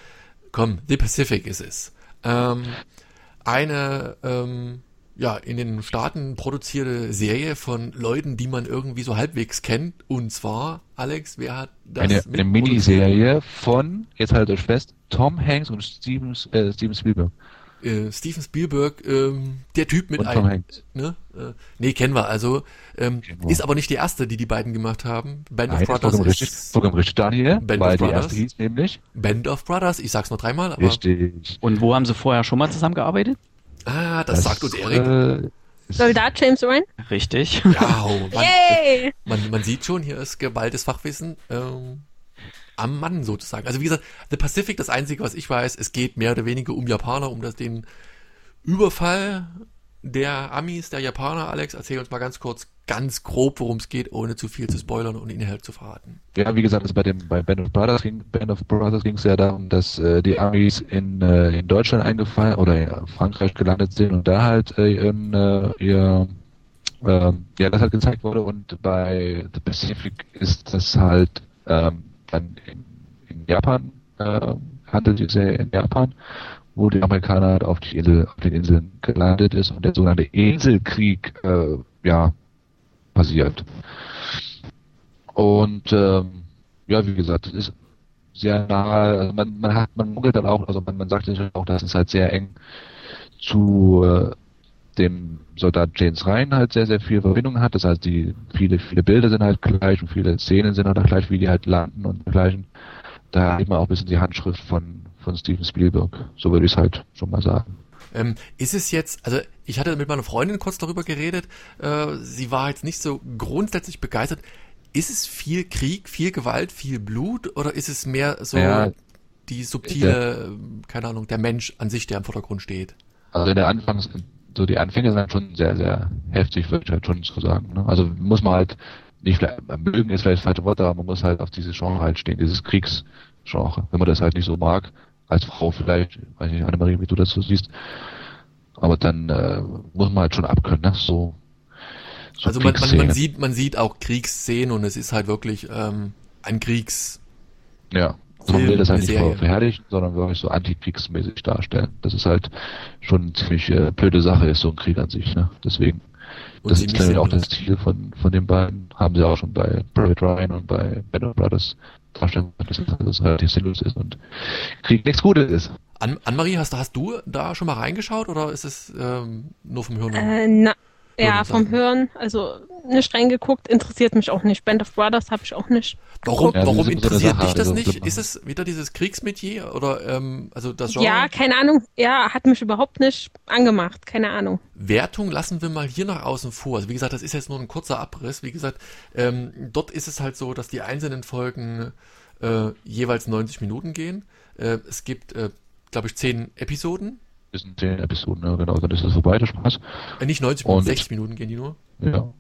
Komm, The Pacific ist es. Ähm, eine, ähm, ja, in den Staaten produzierte Serie von Leuten, die man irgendwie so halbwegs kennt. Und zwar, Alex, wer hat das eine, eine mitproduziert? Miniserie von, jetzt haltet euch fest, Tom Hanks und Steven, äh, Steven Spielberg. Äh, Steven Spielberg, ähm, der Typ mit Und Tom einem, Hanks. ne? Äh, nee, kennen wir, also, ähm, Kennen wir. ist aber nicht die erste, die die beiden gemacht haben. Band Nein, of Brothers vollkommen richtig, ist, vollkommen richtig, Daniel, Band weil of die Brothers. erste hieß nämlich, Band of Brothers, ich sag's nur dreimal, aber, richtig. Und wo haben sie vorher schon mal zusammengearbeitet? ah, das, sagt uns Erik. Äh, ist- Soldat James Ryan? Richtig. Ja, oh, man, Yay! man, man sieht schon, hier ist geballtes Fachwissen, ähm, am Mann sozusagen. Also wie gesagt, The Pacific, das Einzige, was ich weiß, es geht mehr oder weniger um Japaner, um das, den Überfall der Amis, der Japaner. Alex, erzähl uns mal ganz kurz, ganz grob, worum es geht, ohne zu viel zu spoilern und Inhalt zu verraten. Ja, wie gesagt, also bei dem bei Band of Brothers ging Band of Brothers ging es ja darum, dass äh, die Amis in äh, in Deutschland eingefallen oder in Frankreich gelandet sind und da halt äh, in, äh, ihr äh, ja das halt gezeigt wurde, und bei The Pacific ist das halt ähm, dann in, in Japan äh, handelt die Serie in Japan, wo die Amerikaner halt auf die Insel auf den Inseln gelandet ist und der sogenannte Inselkrieg äh, ja passiert. Und ähm, ja, wie gesagt, es ist sehr nahe, also man, man hat, man munkelt dann auch, also man, man sagt natürlich auch, dass es halt sehr eng zu äh, dem Soldat James Ryan halt sehr, sehr viel Verbindung hat. Das heißt, die viele, viele Bilder sind halt gleich und viele Szenen sind halt auch gleich, wie die halt landen und dergleichen. Da sieht man auch ein bisschen die Handschrift von, von Steven Spielberg. So würde ich es halt schon mal sagen. Ähm, ist es jetzt, also ich hatte mit meiner Freundin kurz darüber geredet, äh, sie war jetzt nicht so grundsätzlich begeistert. Ist es viel Krieg, viel Gewalt, viel Blut oder ist es mehr so Ja, die subtile, ja. äh, keine Ahnung, der Mensch an sich, der im Vordergrund steht? Also in der Anfangs, so die Anfänge sind halt schon sehr, sehr heftig, würde ich halt schon so sagen. Ne? Also muss man halt nicht, vielleicht- mögen ist vielleicht das falsche Wort, aber man muss halt auf dieses Genre halt stehen, dieses Kriegsgenre. Wenn man das halt nicht so mag, als Frau vielleicht, weiß nicht, Annemarie, wie du das so siehst, aber dann äh, muss man halt schon abkönnen, ne? So, so Also man, man, man Kriegsszenen. sieht, man sieht auch Kriegsszenen und es ist halt wirklich ähm, ein Kriegs. Ja. Also man Film, will das halt eine nicht Serie. verherrlichen, sondern wirklich so antikriegsmäßig darstellen. Das ist halt schon eine ziemlich äh, blöde Sache ist, so ein Krieg an sich, ne? Deswegen. Und Das ziemlich ist nämlich auch sinnlos. das Ziel von, von den beiden. Haben sie auch schon bei Private Ryan und bei Band of Brothers darstellen, dass es dass es relativ sinnlos ist und Krieg nichts Gutes ist. An, Annemarie, hast, hast du da schon mal reingeschaut oder ist es ähm, nur vom Hören? Äh, na, ja, Hören vom sagen. Hören, also nicht reingeguckt, interessiert mich auch nicht. Band of Brothers habe ich auch nicht. Warum, Ja, das warum ist so eine interessiert Sache, dich das also, nicht? genau. Ist es wieder dieses Kriegsmetier oder ähm, also das Genre? Ja, keine Ahnung. Ja, hat mich überhaupt nicht angemacht. Keine Ahnung. Wertung lassen wir mal hier nach außen vor. Also wie gesagt, das ist jetzt nur ein kurzer Abriss. Wie gesagt, ähm, dort ist es halt so, dass die einzelnen Folgen äh, jeweils neunzig Minuten gehen. Äh, es gibt, äh, glaube ich, zehn Episoden. Das sind zehn Episoden, ne? Genau, dann ist das vorbei, der Spaß. Äh, nicht neunzig Minuten, Und- sechzig Minuten gehen die nur. Ja.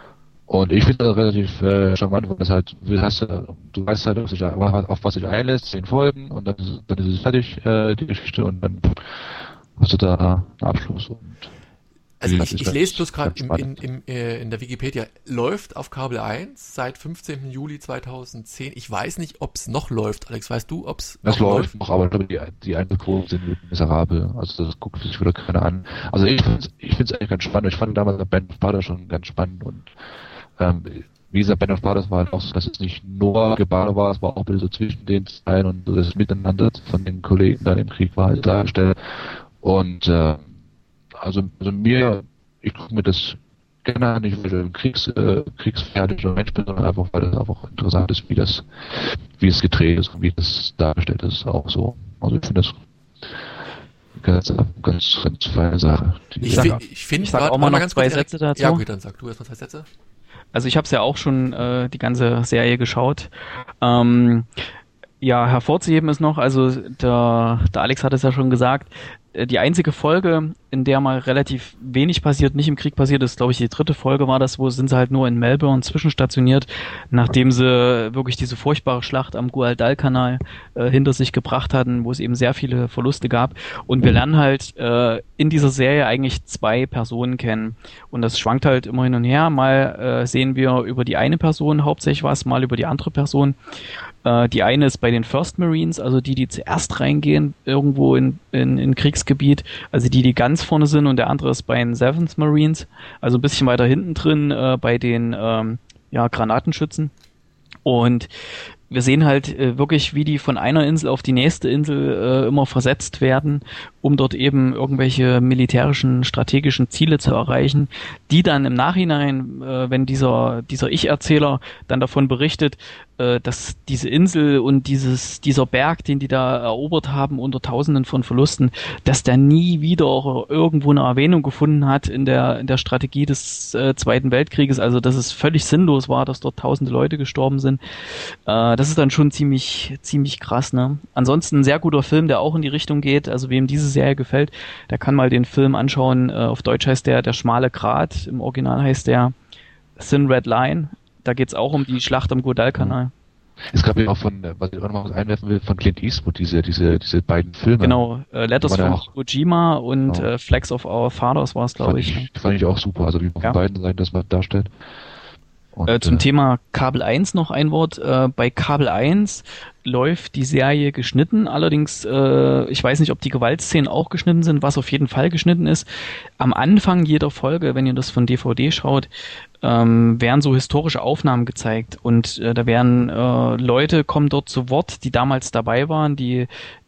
Und ich finde das relativ äh, charmant, weil das halt, du hast, äh, du weißt halt, auf, sich, auf was sich einlässt, zehn Folgen und dann ist, dann ist es fertig, äh, die Geschichte, und dann hast du da einen Abschluss. Und Also Ja, ich, das ich ist lese ganz- bloß gerade ganz im, in, spannend. im, äh, in der Wikipedia, läuft auf Kabel eins seit fünfzehnten Juli zweitausendzehn. Ich weiß nicht, ob es noch läuft. Alex, weißt du, ob es das noch läuft noch, aber ich glaube, die, die Einzelquoten sind miserabel. Also das guckt sich wieder keiner an. Also ich finde es ich find's eigentlich ganz spannend. Ich fand damals Band of Brothers schon ganz spannend und ähm, wie gesagt, Band of Brothers war halt auch so, dass es nicht nur Gebade war, es war auch ein bisschen so zwischen den Teilen und so das Miteinander von den Kollegen da im Krieg war halt dargestellt. Und äh, also, also mir, ich gucke mir das gerne an, nicht weil ich ein Kriegs, äh, kriegsfertiger Mensch bin, sondern einfach, weil das einfach interessant ist, wie das, wie es gedreht ist und wie das dargestellt ist, auch so. Also ich finde das ganz, ganz, ganz feine Sache. Die- Ich, sag- fi- ich finde ich sag grad- auch mal warte noch ganz zwei kurz, Erik. Sätze dazu. Ja, okay, dann sag du erstmal zwei Sätze. Also ich habe es ja auch schon äh, die ganze Serie geschaut. Ähm, ja, hervorzuheben ist noch, also der, der Alex hat es ja schon gesagt, äh, die einzige Folge, in der mal relativ wenig passiert, nicht im Krieg passiert ist, glaube ich, die dritte Folge war das, wo sind sie halt nur in Melbourne zwischenstationiert, nachdem sie wirklich diese furchtbare Schlacht am Guadalcanal äh, hinter sich gebracht hatten, wo es eben sehr viele Verluste gab. Und wir lernen halt äh, in dieser Serie eigentlich zwei Personen kennen. Und das schwankt halt immer hin und her. Mal äh, sehen wir über die eine Person hauptsächlich was, mal über die andere Person. Äh, die eine ist bei den First Marines, also die, die zuerst reingehen irgendwo in, in, in Kriegsgebiet, also die, die ganz vorne sind, und der andere ist bei den Seventh Marines, also ein bisschen weiter hinten drin äh, bei den ähm, ja, Granatenschützen. Und wir sehen halt äh, wirklich, wie die von einer Insel auf die nächste Insel äh, immer versetzt werden, um dort eben irgendwelche militärischen, strategischen Ziele zu erreichen, die dann im Nachhinein, äh, wenn dieser dieser Ich-Erzähler dann davon berichtet, äh, dass diese Insel und dieses dieser Berg, den die da erobert haben unter Tausenden von Verlusten, dass der nie wieder irgendwo eine Erwähnung gefunden hat in der in der Strategie des äh, Zweiten Weltkrieges, also dass es völlig sinnlos war, dass dort tausende Leute gestorben sind. Äh, das ist dann schon ziemlich ziemlich krass, ne? Ansonsten ein sehr guter Film, der auch in die Richtung geht, also wem diese Serie gefällt, der kann mal den Film anschauen. Äh, auf Deutsch heißt der Der schmale Grat, im Original heißt der Thin Red Line. Da geht's auch um die Schlacht am Guadalcanal. Es gab ja auch von, äh, was ich auch noch mal einwerfen will, von Clint Eastwood, diese, diese, diese beiden Filme. Genau, äh, Letters War der from auch- Iwo Jima und Genau. äh, Flags of Our Fathers war es, glaube fand ich. ne? ich, fand ich auch super, also wie man Ja. von beiden Seiten das mal darstellt. Und, Äh, zum äh, Thema Kabel eins noch ein Wort. Äh, bei Kabel eins läuft die Serie geschnitten. Allerdings, äh, ich weiß nicht, ob die Gewaltszenen auch geschnitten sind, was auf jeden Fall geschnitten ist. Am Anfang jeder Folge, wenn ihr das von D V D schaut, ähm, werden so historische Aufnahmen gezeigt. Und äh, da werden äh, Leute kommen dort zu Wort, die damals dabei waren, die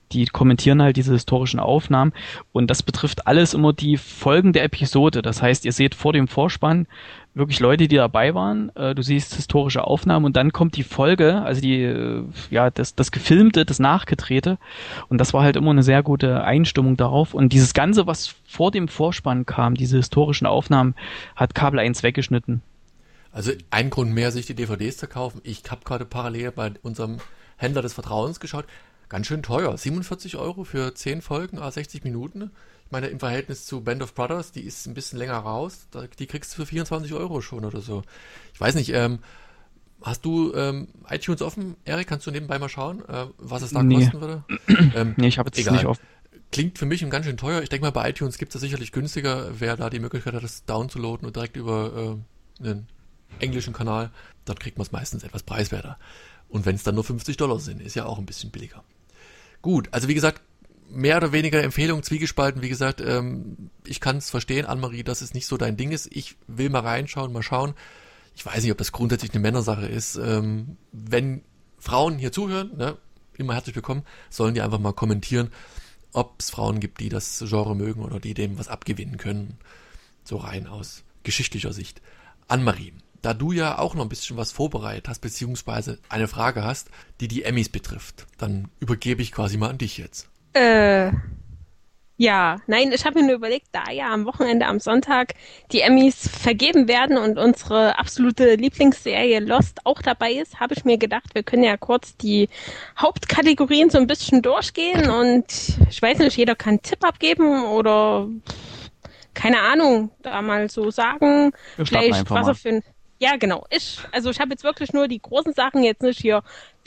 die kommentieren halt diese historischen Aufnahmen und das betrifft alles immer die Folgen der Episode. Das heißt, ihr seht vor dem Vorspann wirklich Leute, die dabei waren. Äh, du siehst historische Aufnahmen und dann kommt die Folge, also die, äh, ja, das, das Gefilmte, das Nachgedrehte. Und das war halt immer eine sehr gute Einstimmung darauf. Und dieses Ganze, was vor dem Vorspann kam, diese historischen Aufnahmen, hat Kabel eins weggeschnitten. Also ein Grund mehr, sich die D V Ds zu kaufen. Ich habe gerade parallel bei unserem Händler des Vertrauens geschaut. Ganz schön teuer. siebenundvierzig Euro für zehn Folgen, ah, sechzig Minuten. Ich meine, im Verhältnis zu Band of Brothers, die ist ein bisschen länger raus. Die kriegst du für vierundzwanzig Euro schon oder so. Ich weiß nicht, ähm, hast du ähm, iTunes offen, Erik? Kannst du nebenbei mal schauen, äh, was es da nee. kosten würde? Ähm, nee, ich habe jetzt nicht offen. Klingt für mich ganz schön teuer. Ich denke mal, bei iTunes gibt es das sicherlich günstiger. Wer da die Möglichkeit hat, das downzuladen und direkt über äh, einen englischen Kanal, dort kriegt man es meistens etwas preiswerter. Und wenn es dann nur fünfzig Dollar sind, ist ja auch ein bisschen billiger. Gut, also wie gesagt, mehr oder weniger Empfehlung, zwiegespalten. Wie gesagt, ähm, ich kann es verstehen, Annemarie, dass es nicht so dein Ding ist. Ich will mal reinschauen, mal schauen. Ich weiß nicht, ob das grundsätzlich eine Männersache ist. Ähm, wenn Frauen hier zuhören, ne, immer herzlich willkommen, sollen die einfach mal kommentieren, ob es Frauen gibt, die das Genre mögen oder die dem was abgewinnen können. So rein aus geschichtlicher Sicht. Annemarie, da du ja auch noch ein bisschen was vorbereitet hast, beziehungsweise eine Frage hast, die die Emmys betrifft, dann übergebe ich quasi mal an dich jetzt. Äh, ja, nein, ich habe mir nur überlegt, da ja am Wochenende, am Sonntag die Emmys vergeben werden und unsere absolute Lieblingsserie Lost auch dabei ist, habe ich mir gedacht, wir können ja kurz die Hauptkategorien so ein bisschen durchgehen und ich weiß nicht, jeder kann einen Tipp abgeben oder keine Ahnung, da mal so sagen, Wir vielleicht was er für ein ja, genau. Ich, also ich habe jetzt wirklich nur die großen Sachen, jetzt nicht hier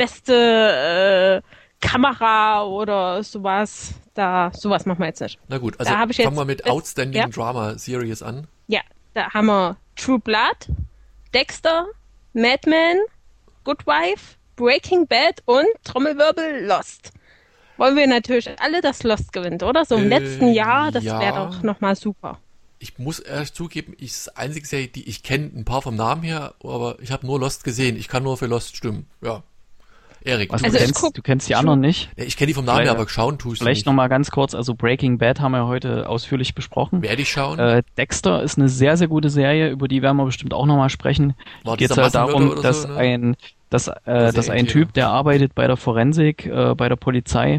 beste äh, Kamera oder sowas. Da, sowas machen wir jetzt nicht. Na gut, also fangen wir mit Outstanding ja. Drama Series an. Ja, da haben wir True Blood, Dexter, Mad Men, Good Wife, Breaking Bad und Trommelwirbel Lost. Wollen wir natürlich alle, dass Lost gewinnt, oder? So im äh, letzten Jahr, das ja. wäre doch nochmal super. Ich muss ehrlich zugeben, ich ist die einzige Serie, die ich kenne, ein paar vom Namen her, aber ich habe nur Lost gesehen. Ich kann nur für Lost stimmen. Ja. Erik. Also du, kennst, du kennst die anderen nicht? Ja, ich kenne die vom Namen her, aber schauen tust du nicht. Vielleicht nochmal ganz kurz, also Breaking Bad haben wir heute ausführlich besprochen. Werde ich schauen. Äh, Dexter ist eine sehr, sehr gute Serie, über die werden wir bestimmt auch nochmal sprechen. War geht halt darum, dass so, ne? ein, dass, äh, dass ein Typ, der arbeitet bei der Forensik, äh, bei der Polizei,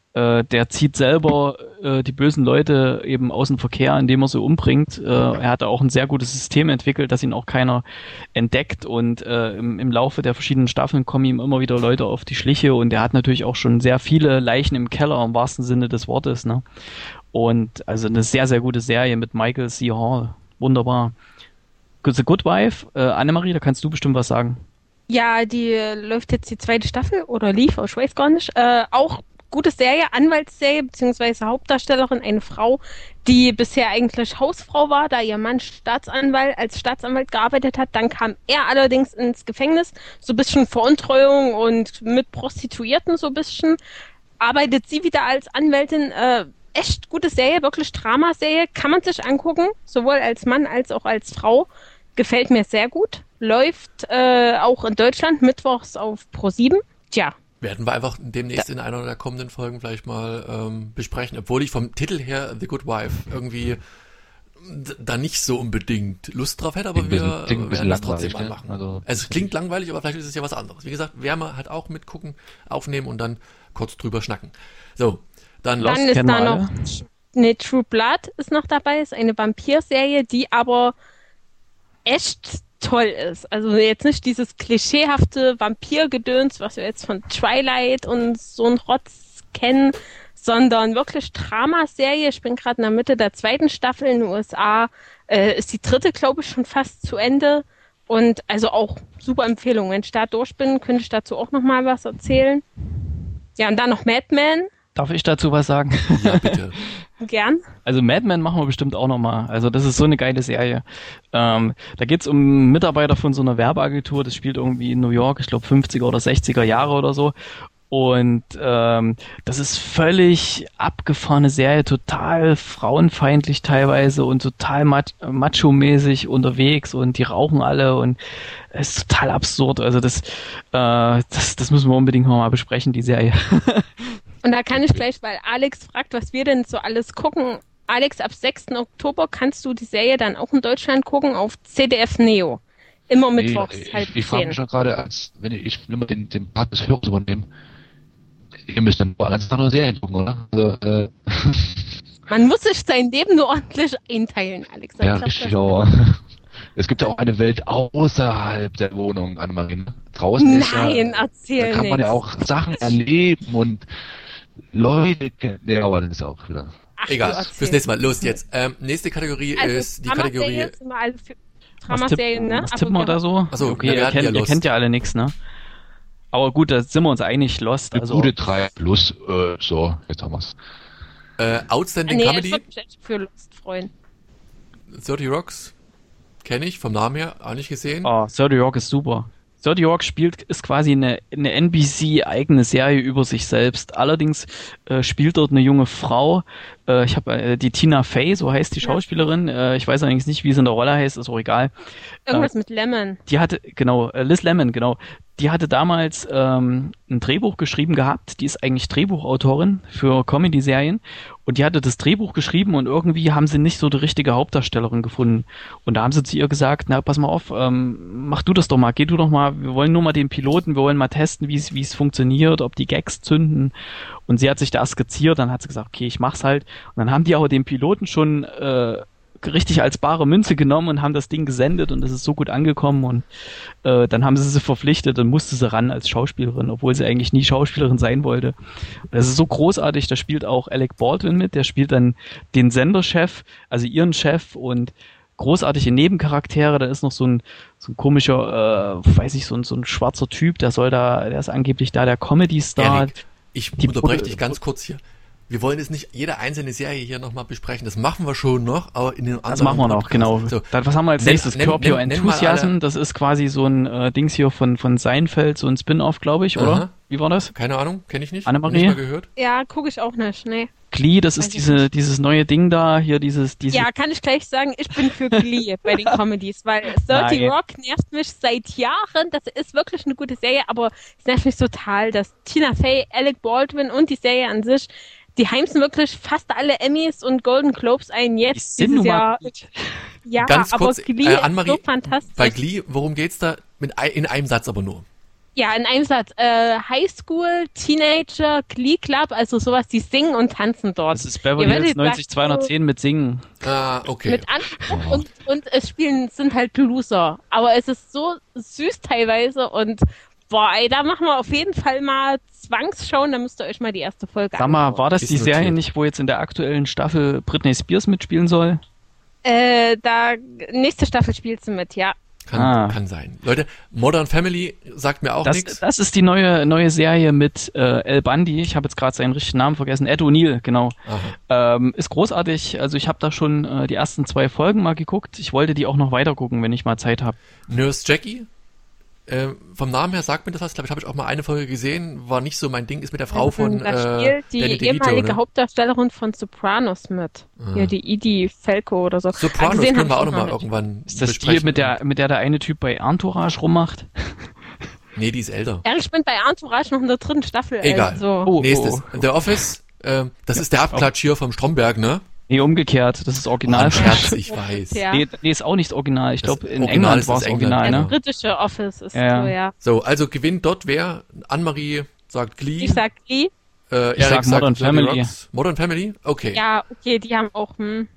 der zieht selber äh, die bösen Leute eben aus dem Verkehr, indem er sie umbringt. Äh, er hat auch ein sehr gutes System entwickelt, dass ihn auch keiner entdeckt und äh, im, im Laufe der verschiedenen Staffeln kommen ihm immer wieder Leute auf die Schliche und er hat natürlich auch schon sehr viele Leichen im Keller, im wahrsten Sinne des Wortes. Ne? Und also eine sehr, sehr gute Serie mit Michael C. Hall. Wunderbar. The Good Wife, äh, Annemarie, da kannst du bestimmt was sagen. Ja, die läuft jetzt die zweite Staffel oder lief, ich weiß gar nicht. Äh, auch gute Serie, Anwaltsserie, beziehungsweise Hauptdarstellerin, eine Frau, die bisher eigentlich Hausfrau war, da ihr Mann Staatsanwalt, als Staatsanwalt gearbeitet hat. Dann kam er allerdings ins Gefängnis, so ein bisschen Veruntreuung und mit Prostituierten so ein bisschen. Arbeitet sie wieder als Anwältin. Äh, echt gute Serie, wirklich Dramaserie, kann man sich angucken, sowohl als Mann als auch als Frau. Gefällt mir sehr gut. Läuft äh, auch in Deutschland mittwochs auf Pro sieben. Tja. Werden wir einfach demnächst ja. in einer der kommenden Folgen vielleicht mal ähm, besprechen, obwohl ich vom Titel her The Good Wife irgendwie d- da nicht so unbedingt Lust drauf hätte, aber wir bisschen, werden das trotzdem mal machen. Ne? Also, es klingt langweilig, aber vielleicht ist es ja was anderes. Wie gesagt, werden wir halt auch mitgucken, aufnehmen und dann kurz drüber schnacken. So, dann, dann ist da noch ne, True Blood ist noch dabei, ist eine Vampir-Serie, die aber echt toll ist. Also jetzt nicht dieses klischeehafte Vampirgedöns, was wir jetzt von Twilight und so ein Rotz kennen, sondern wirklich Dramaserie. Ich bin gerade in der Mitte der zweiten Staffel in den U S A. Äh, ist die dritte, glaube ich, schon fast zu Ende. Und also auch super Empfehlung. Wenn ich da durch bin, könnte ich dazu auch nochmal was erzählen. Ja, und dann noch Mad Men. Darf ich dazu was sagen? Ja, bitte. Gern. Also Mad Men machen wir bestimmt auch nochmal. Also das ist so eine geile Serie. Ähm, da geht's um einen Mitarbeiter von so einer Werbeagentur, das spielt irgendwie in New York, ich glaube fünfziger oder sechziger Jahre oder so. Und ähm, das ist völlig abgefahrene Serie, total frauenfeindlich teilweise und total mach- macho-mäßig unterwegs und die rauchen alle und es ist total absurd. Also das, äh, das, das müssen wir unbedingt mal besprechen, die Serie. Und da kann ich gleich, weil Alex fragt, was wir denn so alles gucken. Alex, ab sechsten Oktober kannst du die Serie dann auch in Deutschland gucken auf C D F Neo. Immer mittwochs, nee, halb Ich, ich frage mich schon gerade, als wenn ich, ich will mal den, den Part des Hörers übernehmen. Ihr müsst dann ganz andere Serien gucken, oder? Also, äh, Man muss sich sein Leben nur ordentlich einteilen, Alex. ja, richtig, aber es gibt ja auch eine Welt außerhalb der Wohnung, Annemarie. Draußen ist ja, Nein, erzähl da kann man nix. ja auch Sachen erleben und Leute kennen. Ja, aber das ist auch wieder. Ach, Egal, du erzählst. fürs nächste Mal. Los jetzt. Ähm, nächste Kategorie Also, ist die Kategorie... Dramaserien sind wir alle für Was, Dramaserien, tipp, ne? was Aber tippen wir wir- da so? Ach so, okay, na, wir ihr, hatten kennt, ja ihr Lost. kennt ja alle nix, ne? Aber gut, da sind wir uns einig, Lost. Eine Also, gute drei plus, äh, so, jetzt haben wir's. Äh, Outstanding Nee, ich Comedy, würde mich echt für Lust freuen. thirty Rocks, kenne ich, vom Namen her, auch nicht gesehen. oh, thirty Rock ist super. thirty Rock spielt, ist quasi eine, eine N B C-eigene Serie über sich selbst. Allerdings äh, spielt dort eine junge Frau, äh, ich habe äh, die Tina Fey, so heißt die Ja. Schauspielerin, äh, ich weiß allerdings nicht, wie sie in der Rolle heißt, ist auch egal. Irgendwas mit Lemon. Die hatte, genau, äh, Liz Lemon, genau. Die hatte damals ähm, ein Drehbuch geschrieben gehabt. Die ist eigentlich Drehbuchautorin für Comedy-Serien. Und die hatte das Drehbuch geschrieben und irgendwie haben sie nicht so die richtige Hauptdarstellerin gefunden. Und da haben sie zu ihr gesagt, na, pass mal auf, ähm, mach du das doch mal, geh du doch mal, wir wollen nur mal den Piloten, wir wollen mal testen, wie es wie es funktioniert, ob die Gags zünden. Und sie hat sich da skizziert, dann hat sie gesagt, okay, ich mach's halt. Und dann haben die aber den Piloten schon äh, richtig als bare Münze genommen und haben das Ding gesendet und es ist so gut angekommen und äh, dann haben sie sie verpflichtet und musste sie ran als Schauspielerin, obwohl sie eigentlich nie Schauspielerin sein wollte. Und das ist so großartig, da spielt auch Alec Baldwin mit, der spielt dann den Senderchef, also ihren Chef und großartige Nebencharaktere, da ist noch so ein, so ein komischer, äh, weiß ich, so ein, so ein schwarzer Typ, der soll da, der ist angeblich da der Comedy-Star. Erik, ich die unterbreche Produ- dich ganz kurz hier. Wir wollen jetzt nicht jede einzelne Serie hier nochmal besprechen. Das machen wir schon noch, aber in den anderen Das machen wir noch, Podcasts. genau. So, Dann, was haben wir als Nenn- nächstes? nenn- Curb Your nenn- nenn mal Enthusiasm, alle- das ist quasi so ein äh, Dings hier von, von Seinfeld, so ein Spin-Off, glaube ich, oder? Aha. Wie war das? keine Ahnung, kenne ich nicht. Annemarie? Nicht mal gehört. Ja, gucke ich auch nicht, nee. Glee, das Weiß ist ich diese, nicht. dieses neue Ding da, hier dieses, diese, Ja, kann ich gleich sagen, ich bin für Glee bei den Comedies, weil thirty Nein. Rock nervt mich seit Jahren. Das ist wirklich eine gute Serie, aber es nervt mich total, dass Tina Fey, Alec Baldwin und die Serie an sich, die heimsen wirklich fast alle Emmys und Golden Globes ein die jetzt sind dieses nun mal Jahr. gut. Ja, Ganz aber kurz, Glee äh, ist Annemarie, so fantastisch. Bei Glee, worum geht's da? Mit, ein- in einem Satz aber nur. Ja, in einem Satz. Äh, Highschool, Teenager, Glee Club, also sowas, die singen und tanzen dort. Das ist Beverly Ihr werdet Hills neunzig sagen, zweihundertzehn mit Singen. Ah, okay. Mit Anspruch und, und es spielen, sind halt Loser. Aber es ist so süß teilweise und boah, ey, da machen wir auf jeden Fall mal Zwangsschauen, da müsst ihr euch mal die erste Folge Sag mal, anschauen. war das Ist die Serie notiert. nicht, wo jetzt in der aktuellen Staffel Britney Spears mitspielen soll? Äh, da, nächste Staffel spielt sie mit, ja. Kann, Ah. kann sein. Leute, Modern Family sagt mir auch Das, nichts. das ist die neue neue Serie mit äh, Al Bundy. Ich habe jetzt gerade seinen richtigen Namen vergessen. Ed O'Neill, genau. Ähm, ist großartig. Also ich habe da schon äh, die ersten zwei Folgen mal geguckt. Ich wollte die auch noch weiter gucken, wenn ich mal Zeit habe. Nurse Jackie, äh, vom Namen her sagt mir das was. Ich glaube, ich habe ich auch mal eine Folge gesehen. War nicht so mein Ding. Ist mit der Frau von da äh, spielt die Danny DeVito, ehemalige ne? Hauptdarstellerin von Sopranos mit. Ah. Ja, die Edie Falco oder so. Sopranos Aber gesehen können wir hab auch ich noch mal nicht. irgendwann Ist das die, besprechen. mit der mit der der eine Typ bei Entourage rummacht? Nee, die ist älter. Ja, ich bin bei Entourage noch in der dritten Staffel. Egal. Also. Oh, Nächstes. oh. The Office. Ähm, das ist der Abklatsch hier vom Stromberg, ne? Nee, umgekehrt. Das ist Oh, Original. ein Scherz, ich weiß. Ja. Nee, nee, ist auch nicht Original. Ich Das glaube, in Original England ist war das es England, Original, Das genau. ne? britische Office ist Ja, so, ja. ja. So, also gewinnt dort wer? Annemarie sagt Glee. Ich sag Glee. äh, ich Erik sag Modern sagt thirty Family. Rocks. Modern Family? Okay. Ja, okay, die haben auch, hm.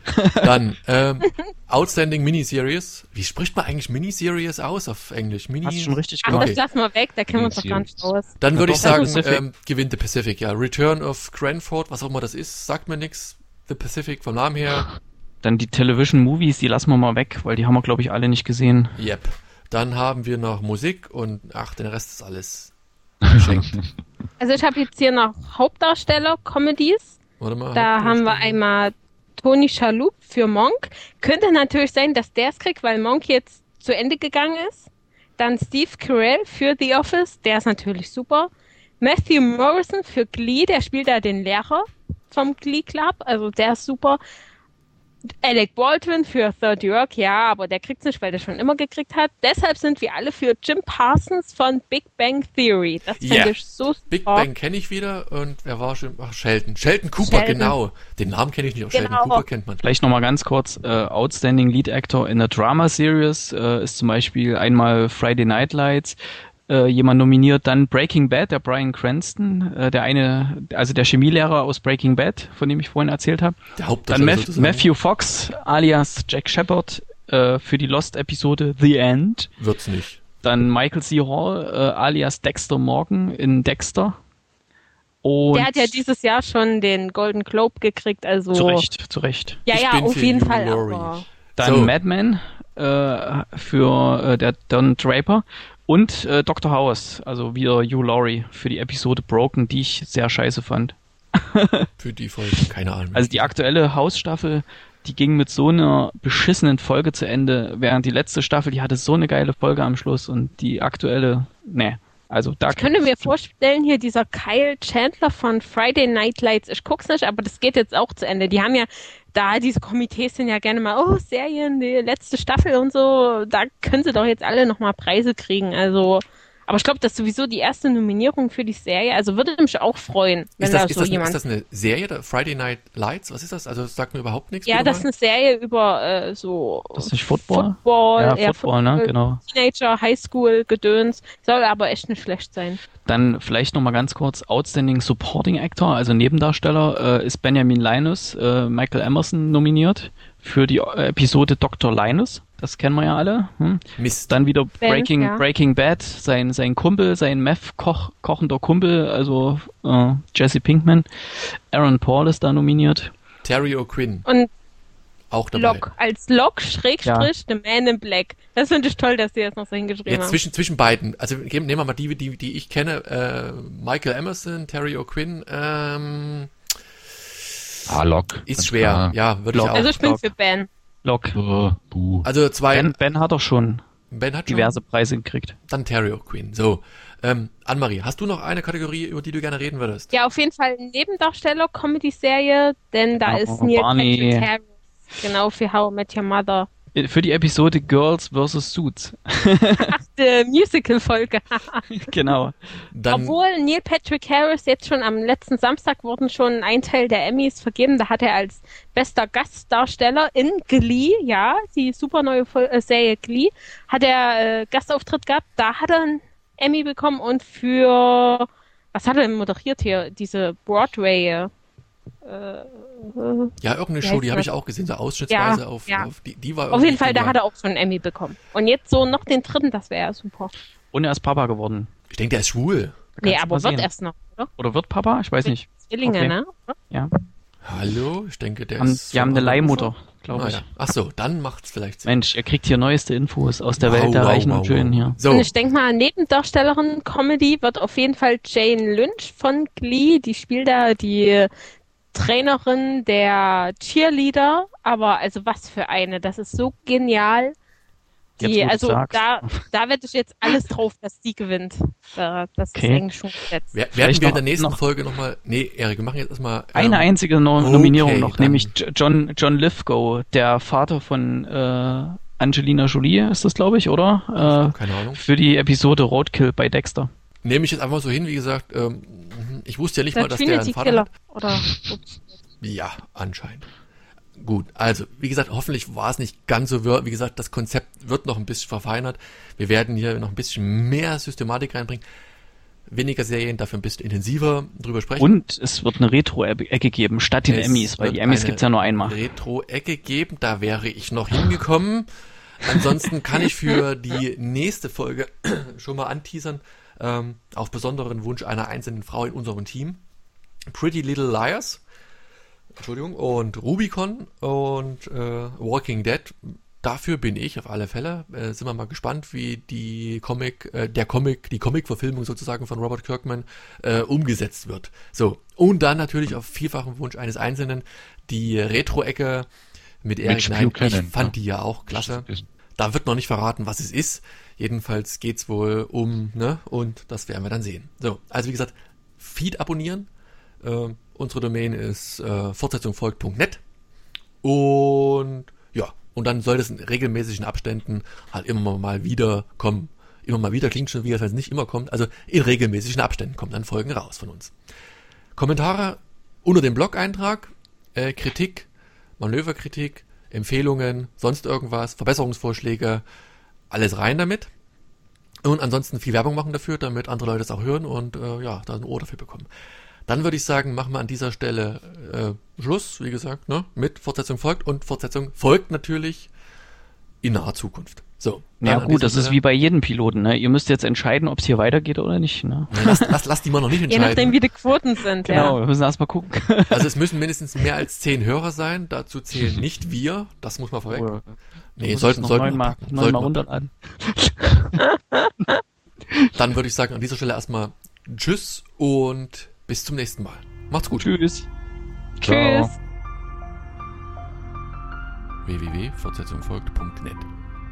Dann ähm, Outstanding Miniseries. Wie spricht man eigentlich Miniseries aus auf Englisch? Mini. Hast du schon richtig Ach, gemacht. Okay. das lassen wir weg, da kennen wir uns doch gar nicht aus. Dann Ja, würde ich doch, sagen, Pacific. ähm, gewinnt The Pacific, ja. Return of Cranford, was auch immer das ist, sagt mir nix. The Pacific vom Namen her. Dann die Television Movies, die lassen wir mal weg, weil die haben wir, glaube ich, alle nicht gesehen. Yep. Dann haben wir noch Musik und ach, den Rest ist alles geschenkt. Also ich habe jetzt hier noch Hauptdarsteller, Comedies. Warte mal. Da haben wir einmal Tony Shalhoub für Monk. Könnte natürlich sein, dass der es kriegt, weil Monk jetzt zu Ende gegangen ist. Dann Steve Carell für The Office, der ist natürlich super. Matthew Morrison für Glee, der spielt da den Lehrer vom Glee Club, also der ist super. Alec Baldwin für thirty Rock, ja, aber der kriegt's nicht, weil der schon immer gekriegt hat. Deshalb sind wir alle für Jim Parsons von Big Bang Theory. Das finde Yeah. ich so super. Big Bang kenne ich wieder und wer war schon? Ach, Sheldon. Sheldon Cooper, Sheldon. genau. Den Namen kenne ich nicht, aber Genau. Sheldon Cooper kennt man. Vielleicht nochmal ganz kurz, äh, Outstanding Lead Actor in a Drama Series äh, ist zum Beispiel einmal Friday Night Lights, äh, jemand nominiert, dann Breaking Bad, der Bryan Cranston, äh, der eine, also der Chemielehrer aus Breaking Bad, von dem ich vorhin erzählt habe. Der Dann Hauptdarsteller Math- sozusagen. Matthew Fox alias Jack Shepard äh, für die Lost-Episode The End. Wird's nicht. Dann Michael C. Hall äh, alias Dexter Morgan in Dexter. Und Der hat ja dieses Jahr schon den Golden Globe gekriegt, also. zu Recht, zu Recht. Ja, Ich ja, bin auf für jeden Hugh Fall. Laurie. Aber Dann So. Mad Men äh, für äh, der Don Draper und äh, Doktor House, also wieder Hugh Laurie für die Episode Broken, die ich sehr scheiße fand. Für die Folge, keine Ahnung. Also die aktuelle House-Staffel, die ging mit so einer beschissenen Folge zu Ende, während die letzte Staffel, die hatte so eine geile Folge am Schluss und die aktuelle, ne. Also da ich könnte mir vorstellen, hier dieser Kyle Chandler von Friday Night Lights, ich guck's nicht, aber das geht jetzt auch zu Ende. Die haben ja, da diese Komitees sind ja gerne mal, oh, Serien, die letzte Staffel und so, da können sie doch jetzt alle nochmal Preise kriegen, also, aber ich glaube, das ist sowieso die erste Nominierung für die Serie, also würde mich auch freuen, wenn ist, das, da ist, so das, jemand... ist das eine Serie, der Friday Night Lights? Was ist das? Also das sagt mir überhaupt nichts. ja, bitte das ist mal. eine Serie über äh, so Das ist nicht Football? Football, Ja, eher Football, ne, genau. Teenager, Highschool, Gedöns, soll aber echt nicht schlecht sein. Dann vielleicht nochmal ganz kurz Outstanding Supporting Actor, also Nebendarsteller, äh, ist Benjamin Linus, äh, Michael Emerson nominiert für die äh, Episode Doktor Linus. Das kennen wir ja alle. Hm? Mist. Dann wieder Ben, Breaking, ja. Breaking Bad, sein, sein Kumpel, sein Meth-Koch, kochender Kumpel, also äh, Jesse Pinkman. Aaron Paul ist da nominiert. Terry O'Quinn, Und auch dabei. Locke, als Locke, Schrägstrich, The Man in Black. Das finde ich toll, dass sie das noch so hingeschrieben Jetzt haben. zwischen, zwischen beiden. Also geben- nehmen wir mal die, die, die ich kenne. Äh, Michael Emerson, Terry O'Quinn. Ähm, Ah, Lock. ist ganz schwer. klar. Ja, würde ich Lock. auch. Also ich bin Locke. für Ben. Locke. Oh, buh. Also zwei. Ben, Ben, Ben hat doch schon hat schon. diverse Preise gekriegt. Dann Terry O'Quinn. So. Ähm, Annemarie, hast du noch eine Kategorie, über die du gerne reden würdest? Ja, auf jeden Fall Nebendarsteller, Comedy-Serie, denn da Oh, ist Neil Barney. Patrick Harris. Genau, für How I Met Your Mother. Für die Episode Girls versus Suits. Achte Musical-Folge. Genau. Dann, Obwohl Neil Patrick Harris jetzt schon am letzten Samstag wurden schon ein Teil der Emmys vergeben. Da hat er als bester Gastdarsteller in Glee, ja, die super neue Fol- äh, Serie Glee, hat er äh, Gastauftritt gehabt. Da hat er einen Emmy bekommen und für, was hat er denn moderiert hier? Diese Broadway, äh, ja, irgendeine Wie Show, heißt die habe das? ich auch gesehen, so ausschnittsweise Ja, auf, ja. auf die, die war auf irgendwie jeden Fall, da prima. hat er auch schon einen Emmy bekommen. Und jetzt so noch den dritten, das wäre ja super. Und er ist Papa geworden. Ich denke, der ist schwul. Da Nee, kannst du aber mal wird sehen. erst noch, oder? Oder wird Papa? Ich weiß nicht. Zwillinge, Okay. ne? Ja. Hallo? Ich denke, der Haben, ist... die haben von eine Hannover. Leihmutter, glaube Ah, ich. ja. Ach so, dann macht's vielleicht Sinn. Mensch, ihr kriegt hier neueste Infos aus der Wow, Welt der wow, Reichen wow, und Schönen wow. hier. So, Und ich denke mal, Nebendarstellerin Comedy wird auf jeden Fall Jane Lynch von Glee. Die spielt da die Trainerin der Cheerleader. Aber also was für eine, das ist so genial. Jetzt, Die, wo du also sagst. da, da wette ich jetzt alles drauf, dass die gewinnt. Da, das Okay. ist eigentlich schon gesetzt. wer- werden vielleicht wir in noch- der nächsten noch- Folge nochmal... Nee, Erik, wir machen jetzt erstmal... Eine ähm, einzige no okay, Nominierung noch, dann- nämlich J- John, John Lithgow, der Vater von äh, Angelina Jolie, ist das, glaube ich, oder? Keine Ahnung. Äh, für die Episode Roadkill bei Dexter. Nehme ich jetzt einfach so hin, wie gesagt, ähm, ich wusste ja nicht Der mal, dass der einen Trinity Vater Killer. hat. Oder, ups. Ja, anscheinend. Gut, also, wie gesagt, hoffentlich war es nicht ganz so, wir- wie gesagt, das Konzept wird noch ein bisschen verfeinert. Wir werden hier noch ein bisschen mehr Systematik reinbringen. Weniger Serien, dafür ein bisschen intensiver drüber sprechen. Und es wird eine Retro-Ecke geben, statt den Es Emmys, weil wird die Emmys eine gibt's ja nur einmal. Retro-Ecke geben, da wäre ich noch hingekommen. Ansonsten kann ich für die nächste Folge schon mal anteasern, ähm, auf besonderen Wunsch einer einzelnen Frau in unserem Team. Pretty Little Liars, Entschuldigung, und Rubicon und äh, Walking Dead. Dafür bin ich auf alle Fälle. Äh, sind wir mal gespannt, wie die Comic, äh, der Comic, die Comic-Verfilmung sozusagen von Robert Kirkman äh, umgesetzt wird. So, und dann natürlich auf vielfachen Wunsch eines Einzelnen die Retro-Ecke mit Eric Nein. Ich Buchanan, fand ja. die ja auch klasse. Ist- Da wird noch nicht verraten, was es ist. Jedenfalls geht's wohl um, ne? Und das werden wir dann sehen. So, also wie gesagt, Feed abonnieren. Äh, unsere Domain ist äh, fortsetzung folgt punkt net. Und ja, und dann soll das in regelmäßigen Abständen halt immer mal wieder kommen. Immer mal wieder klingt schon wie, als wenn es nicht immer kommt. Also in regelmäßigen Abständen kommen dann Folgen raus von uns. Kommentare unter dem Blog-Eintrag, äh, Kritik, Manöverkritik, Empfehlungen, sonst irgendwas, Verbesserungsvorschläge, alles rein damit. Und ansonsten viel Werbung machen dafür, damit andere Leute es auch hören und äh, ja, da ein Ohr dafür bekommen. Dann würde ich sagen, machen wir an dieser Stelle äh, Schluss, wie gesagt, ne, mit Fortsetzung folgt und Fortsetzung folgt natürlich in naher Zukunft. So. Ja gut, das Stelle. Ist wie bei jedem Piloten, ne? Ihr müsst jetzt entscheiden, ob es hier weitergeht oder nicht, ne? Ja, lass, lass, lass die mal noch nicht entscheiden. Je nachdem, wie die Quoten sind, genau, ja. Genau, wir müssen erst mal gucken. Also es müssen mindestens mehr als zehn Hörer sein, dazu zählen nicht wir, das muss man vorweg. Oh, nee, sollten, sollten neunmal neun runterladen. Dann würde ich sagen, an dieser Stelle erstmal tschüss und bis zum nächsten Mal. Macht's gut. Tschüss. Tschüss. w w w punkt fortsetzung folgt punkt net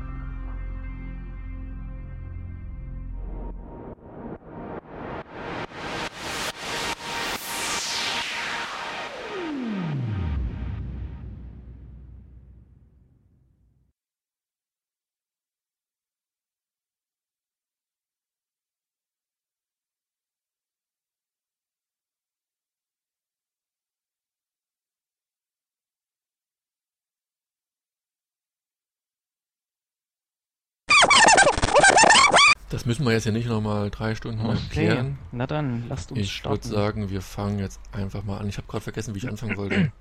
Das müssen wir jetzt ja nicht nochmal drei Stunden okay. erklären. Na dann, lasst uns ich starten. Ich würde sagen, wir fangen jetzt einfach mal an. Ich habe gerade vergessen, wie ich anfangen wollte.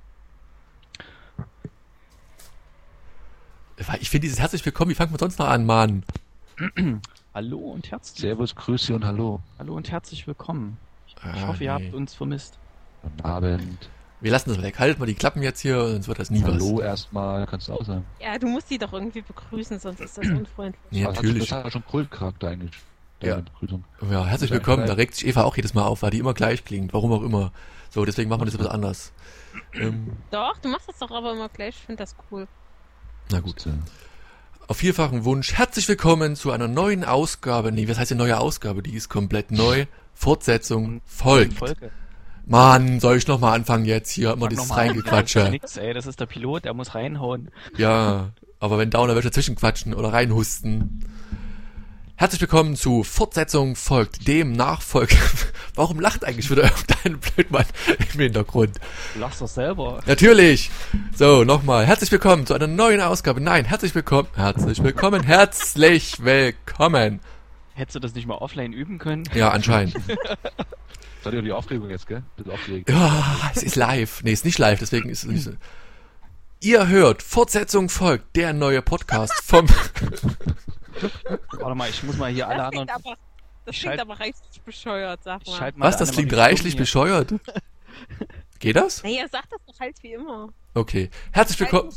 Ich finde dieses herzlich willkommen, wie fangen wir sonst noch an, Mann? Hallo und herzlich Servus, Grüße und Hallo. Hallo und herzlich willkommen. Ich ah, hoffe, ihr nee. habt uns vermisst. Guten Abend. Wir lassen das weg. Haltet mal die Klappen jetzt hier, sonst wird das nie Hallo was. Hallo erstmal, kannst du auch sagen. Ja, du musst die doch irgendwie begrüßen, sonst ist das unfreundlich. Ja, natürlich. Das hat schon Kultcharakter eigentlich. Ja. Begrüßung. Ja, herzlich willkommen. Da regt sich Eva auch jedes Mal auf, weil die immer gleich klingt. Warum auch immer. So, deswegen machen wir das ein bisschen anders. Ähm, doch, du machst das doch aber immer gleich. Ich finde das cool. Na gut. Auf vielfachen Wunsch, herzlich willkommen zu einer neuen Ausgabe. Nee, was heißt denn neue Ausgabe? Die ist komplett neu. Fortsetzung folgt. Folge. Mann, soll ich nochmal anfangen jetzt hier? Immer dieses Reingequatsche. Nix, ey, das ist der Pilot, der muss reinhauen. Ja, aber wenn Downer welche dazwischenquatschen oder reinhusten. Herzlich willkommen zu Fortsetzung folgt dem Nachfolger. Warum lacht eigentlich wieder irgendein Blödmann im Hintergrund? Du lachst doch selber. Natürlich. So, nochmal. Herzlich willkommen zu einer neuen Ausgabe. Nein, herzlich willkommen. Herzlich willkommen. Herzlich willkommen. Hättest du das nicht mal offline üben können? Ja, anscheinend. Das hat ja die Aufregung jetzt, gell? Bist aufgeregt. Ja, es ist live. Nee, es ist nicht live, deswegen ist es nicht so. Ihr hört, Fortsetzung folgt, der neue Podcast vom... Warte mal, ich muss mal hier alle das anderen... Klingt aber, das klingt aber reichlich bescheuert, sag mal. Was, das klingt reichlich bescheuert? Geht das? Naja, sag das doch halt wie immer. Okay. Herzlich willkommen...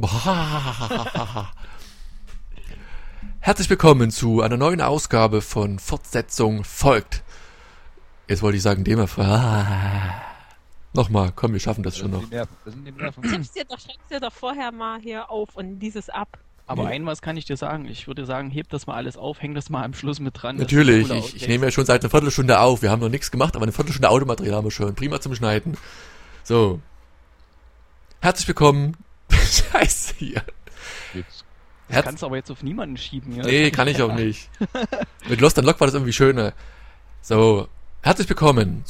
Herzlich willkommen zu einer neuen Ausgabe von Fortsetzung folgt. Jetzt wollte ich sagen, dem ah. Nochmal, komm, wir schaffen das, das schon noch. Das sind die Nerven. Schreib's dir, doch, schreib's dir doch vorher mal hier auf und dieses ab. Aber nee. ein was kann ich dir sagen. Ich würde sagen, heb das mal alles auf, häng das mal am Schluss mit dran. Natürlich, ich, ich nehme ja schon seit einer Viertelstunde auf. Wir haben noch nichts gemacht, aber eine Viertelstunde Automaterial haben wir schon. Prima zum Schneiden. So. Herzlich willkommen. Scheiße hier. Das Herz- kannst du aber jetzt auf niemanden schieben. Ja? Nee, kann ich auch nicht. Mit Lost Unlocked war das irgendwie schöner. So. Herzlich willkommen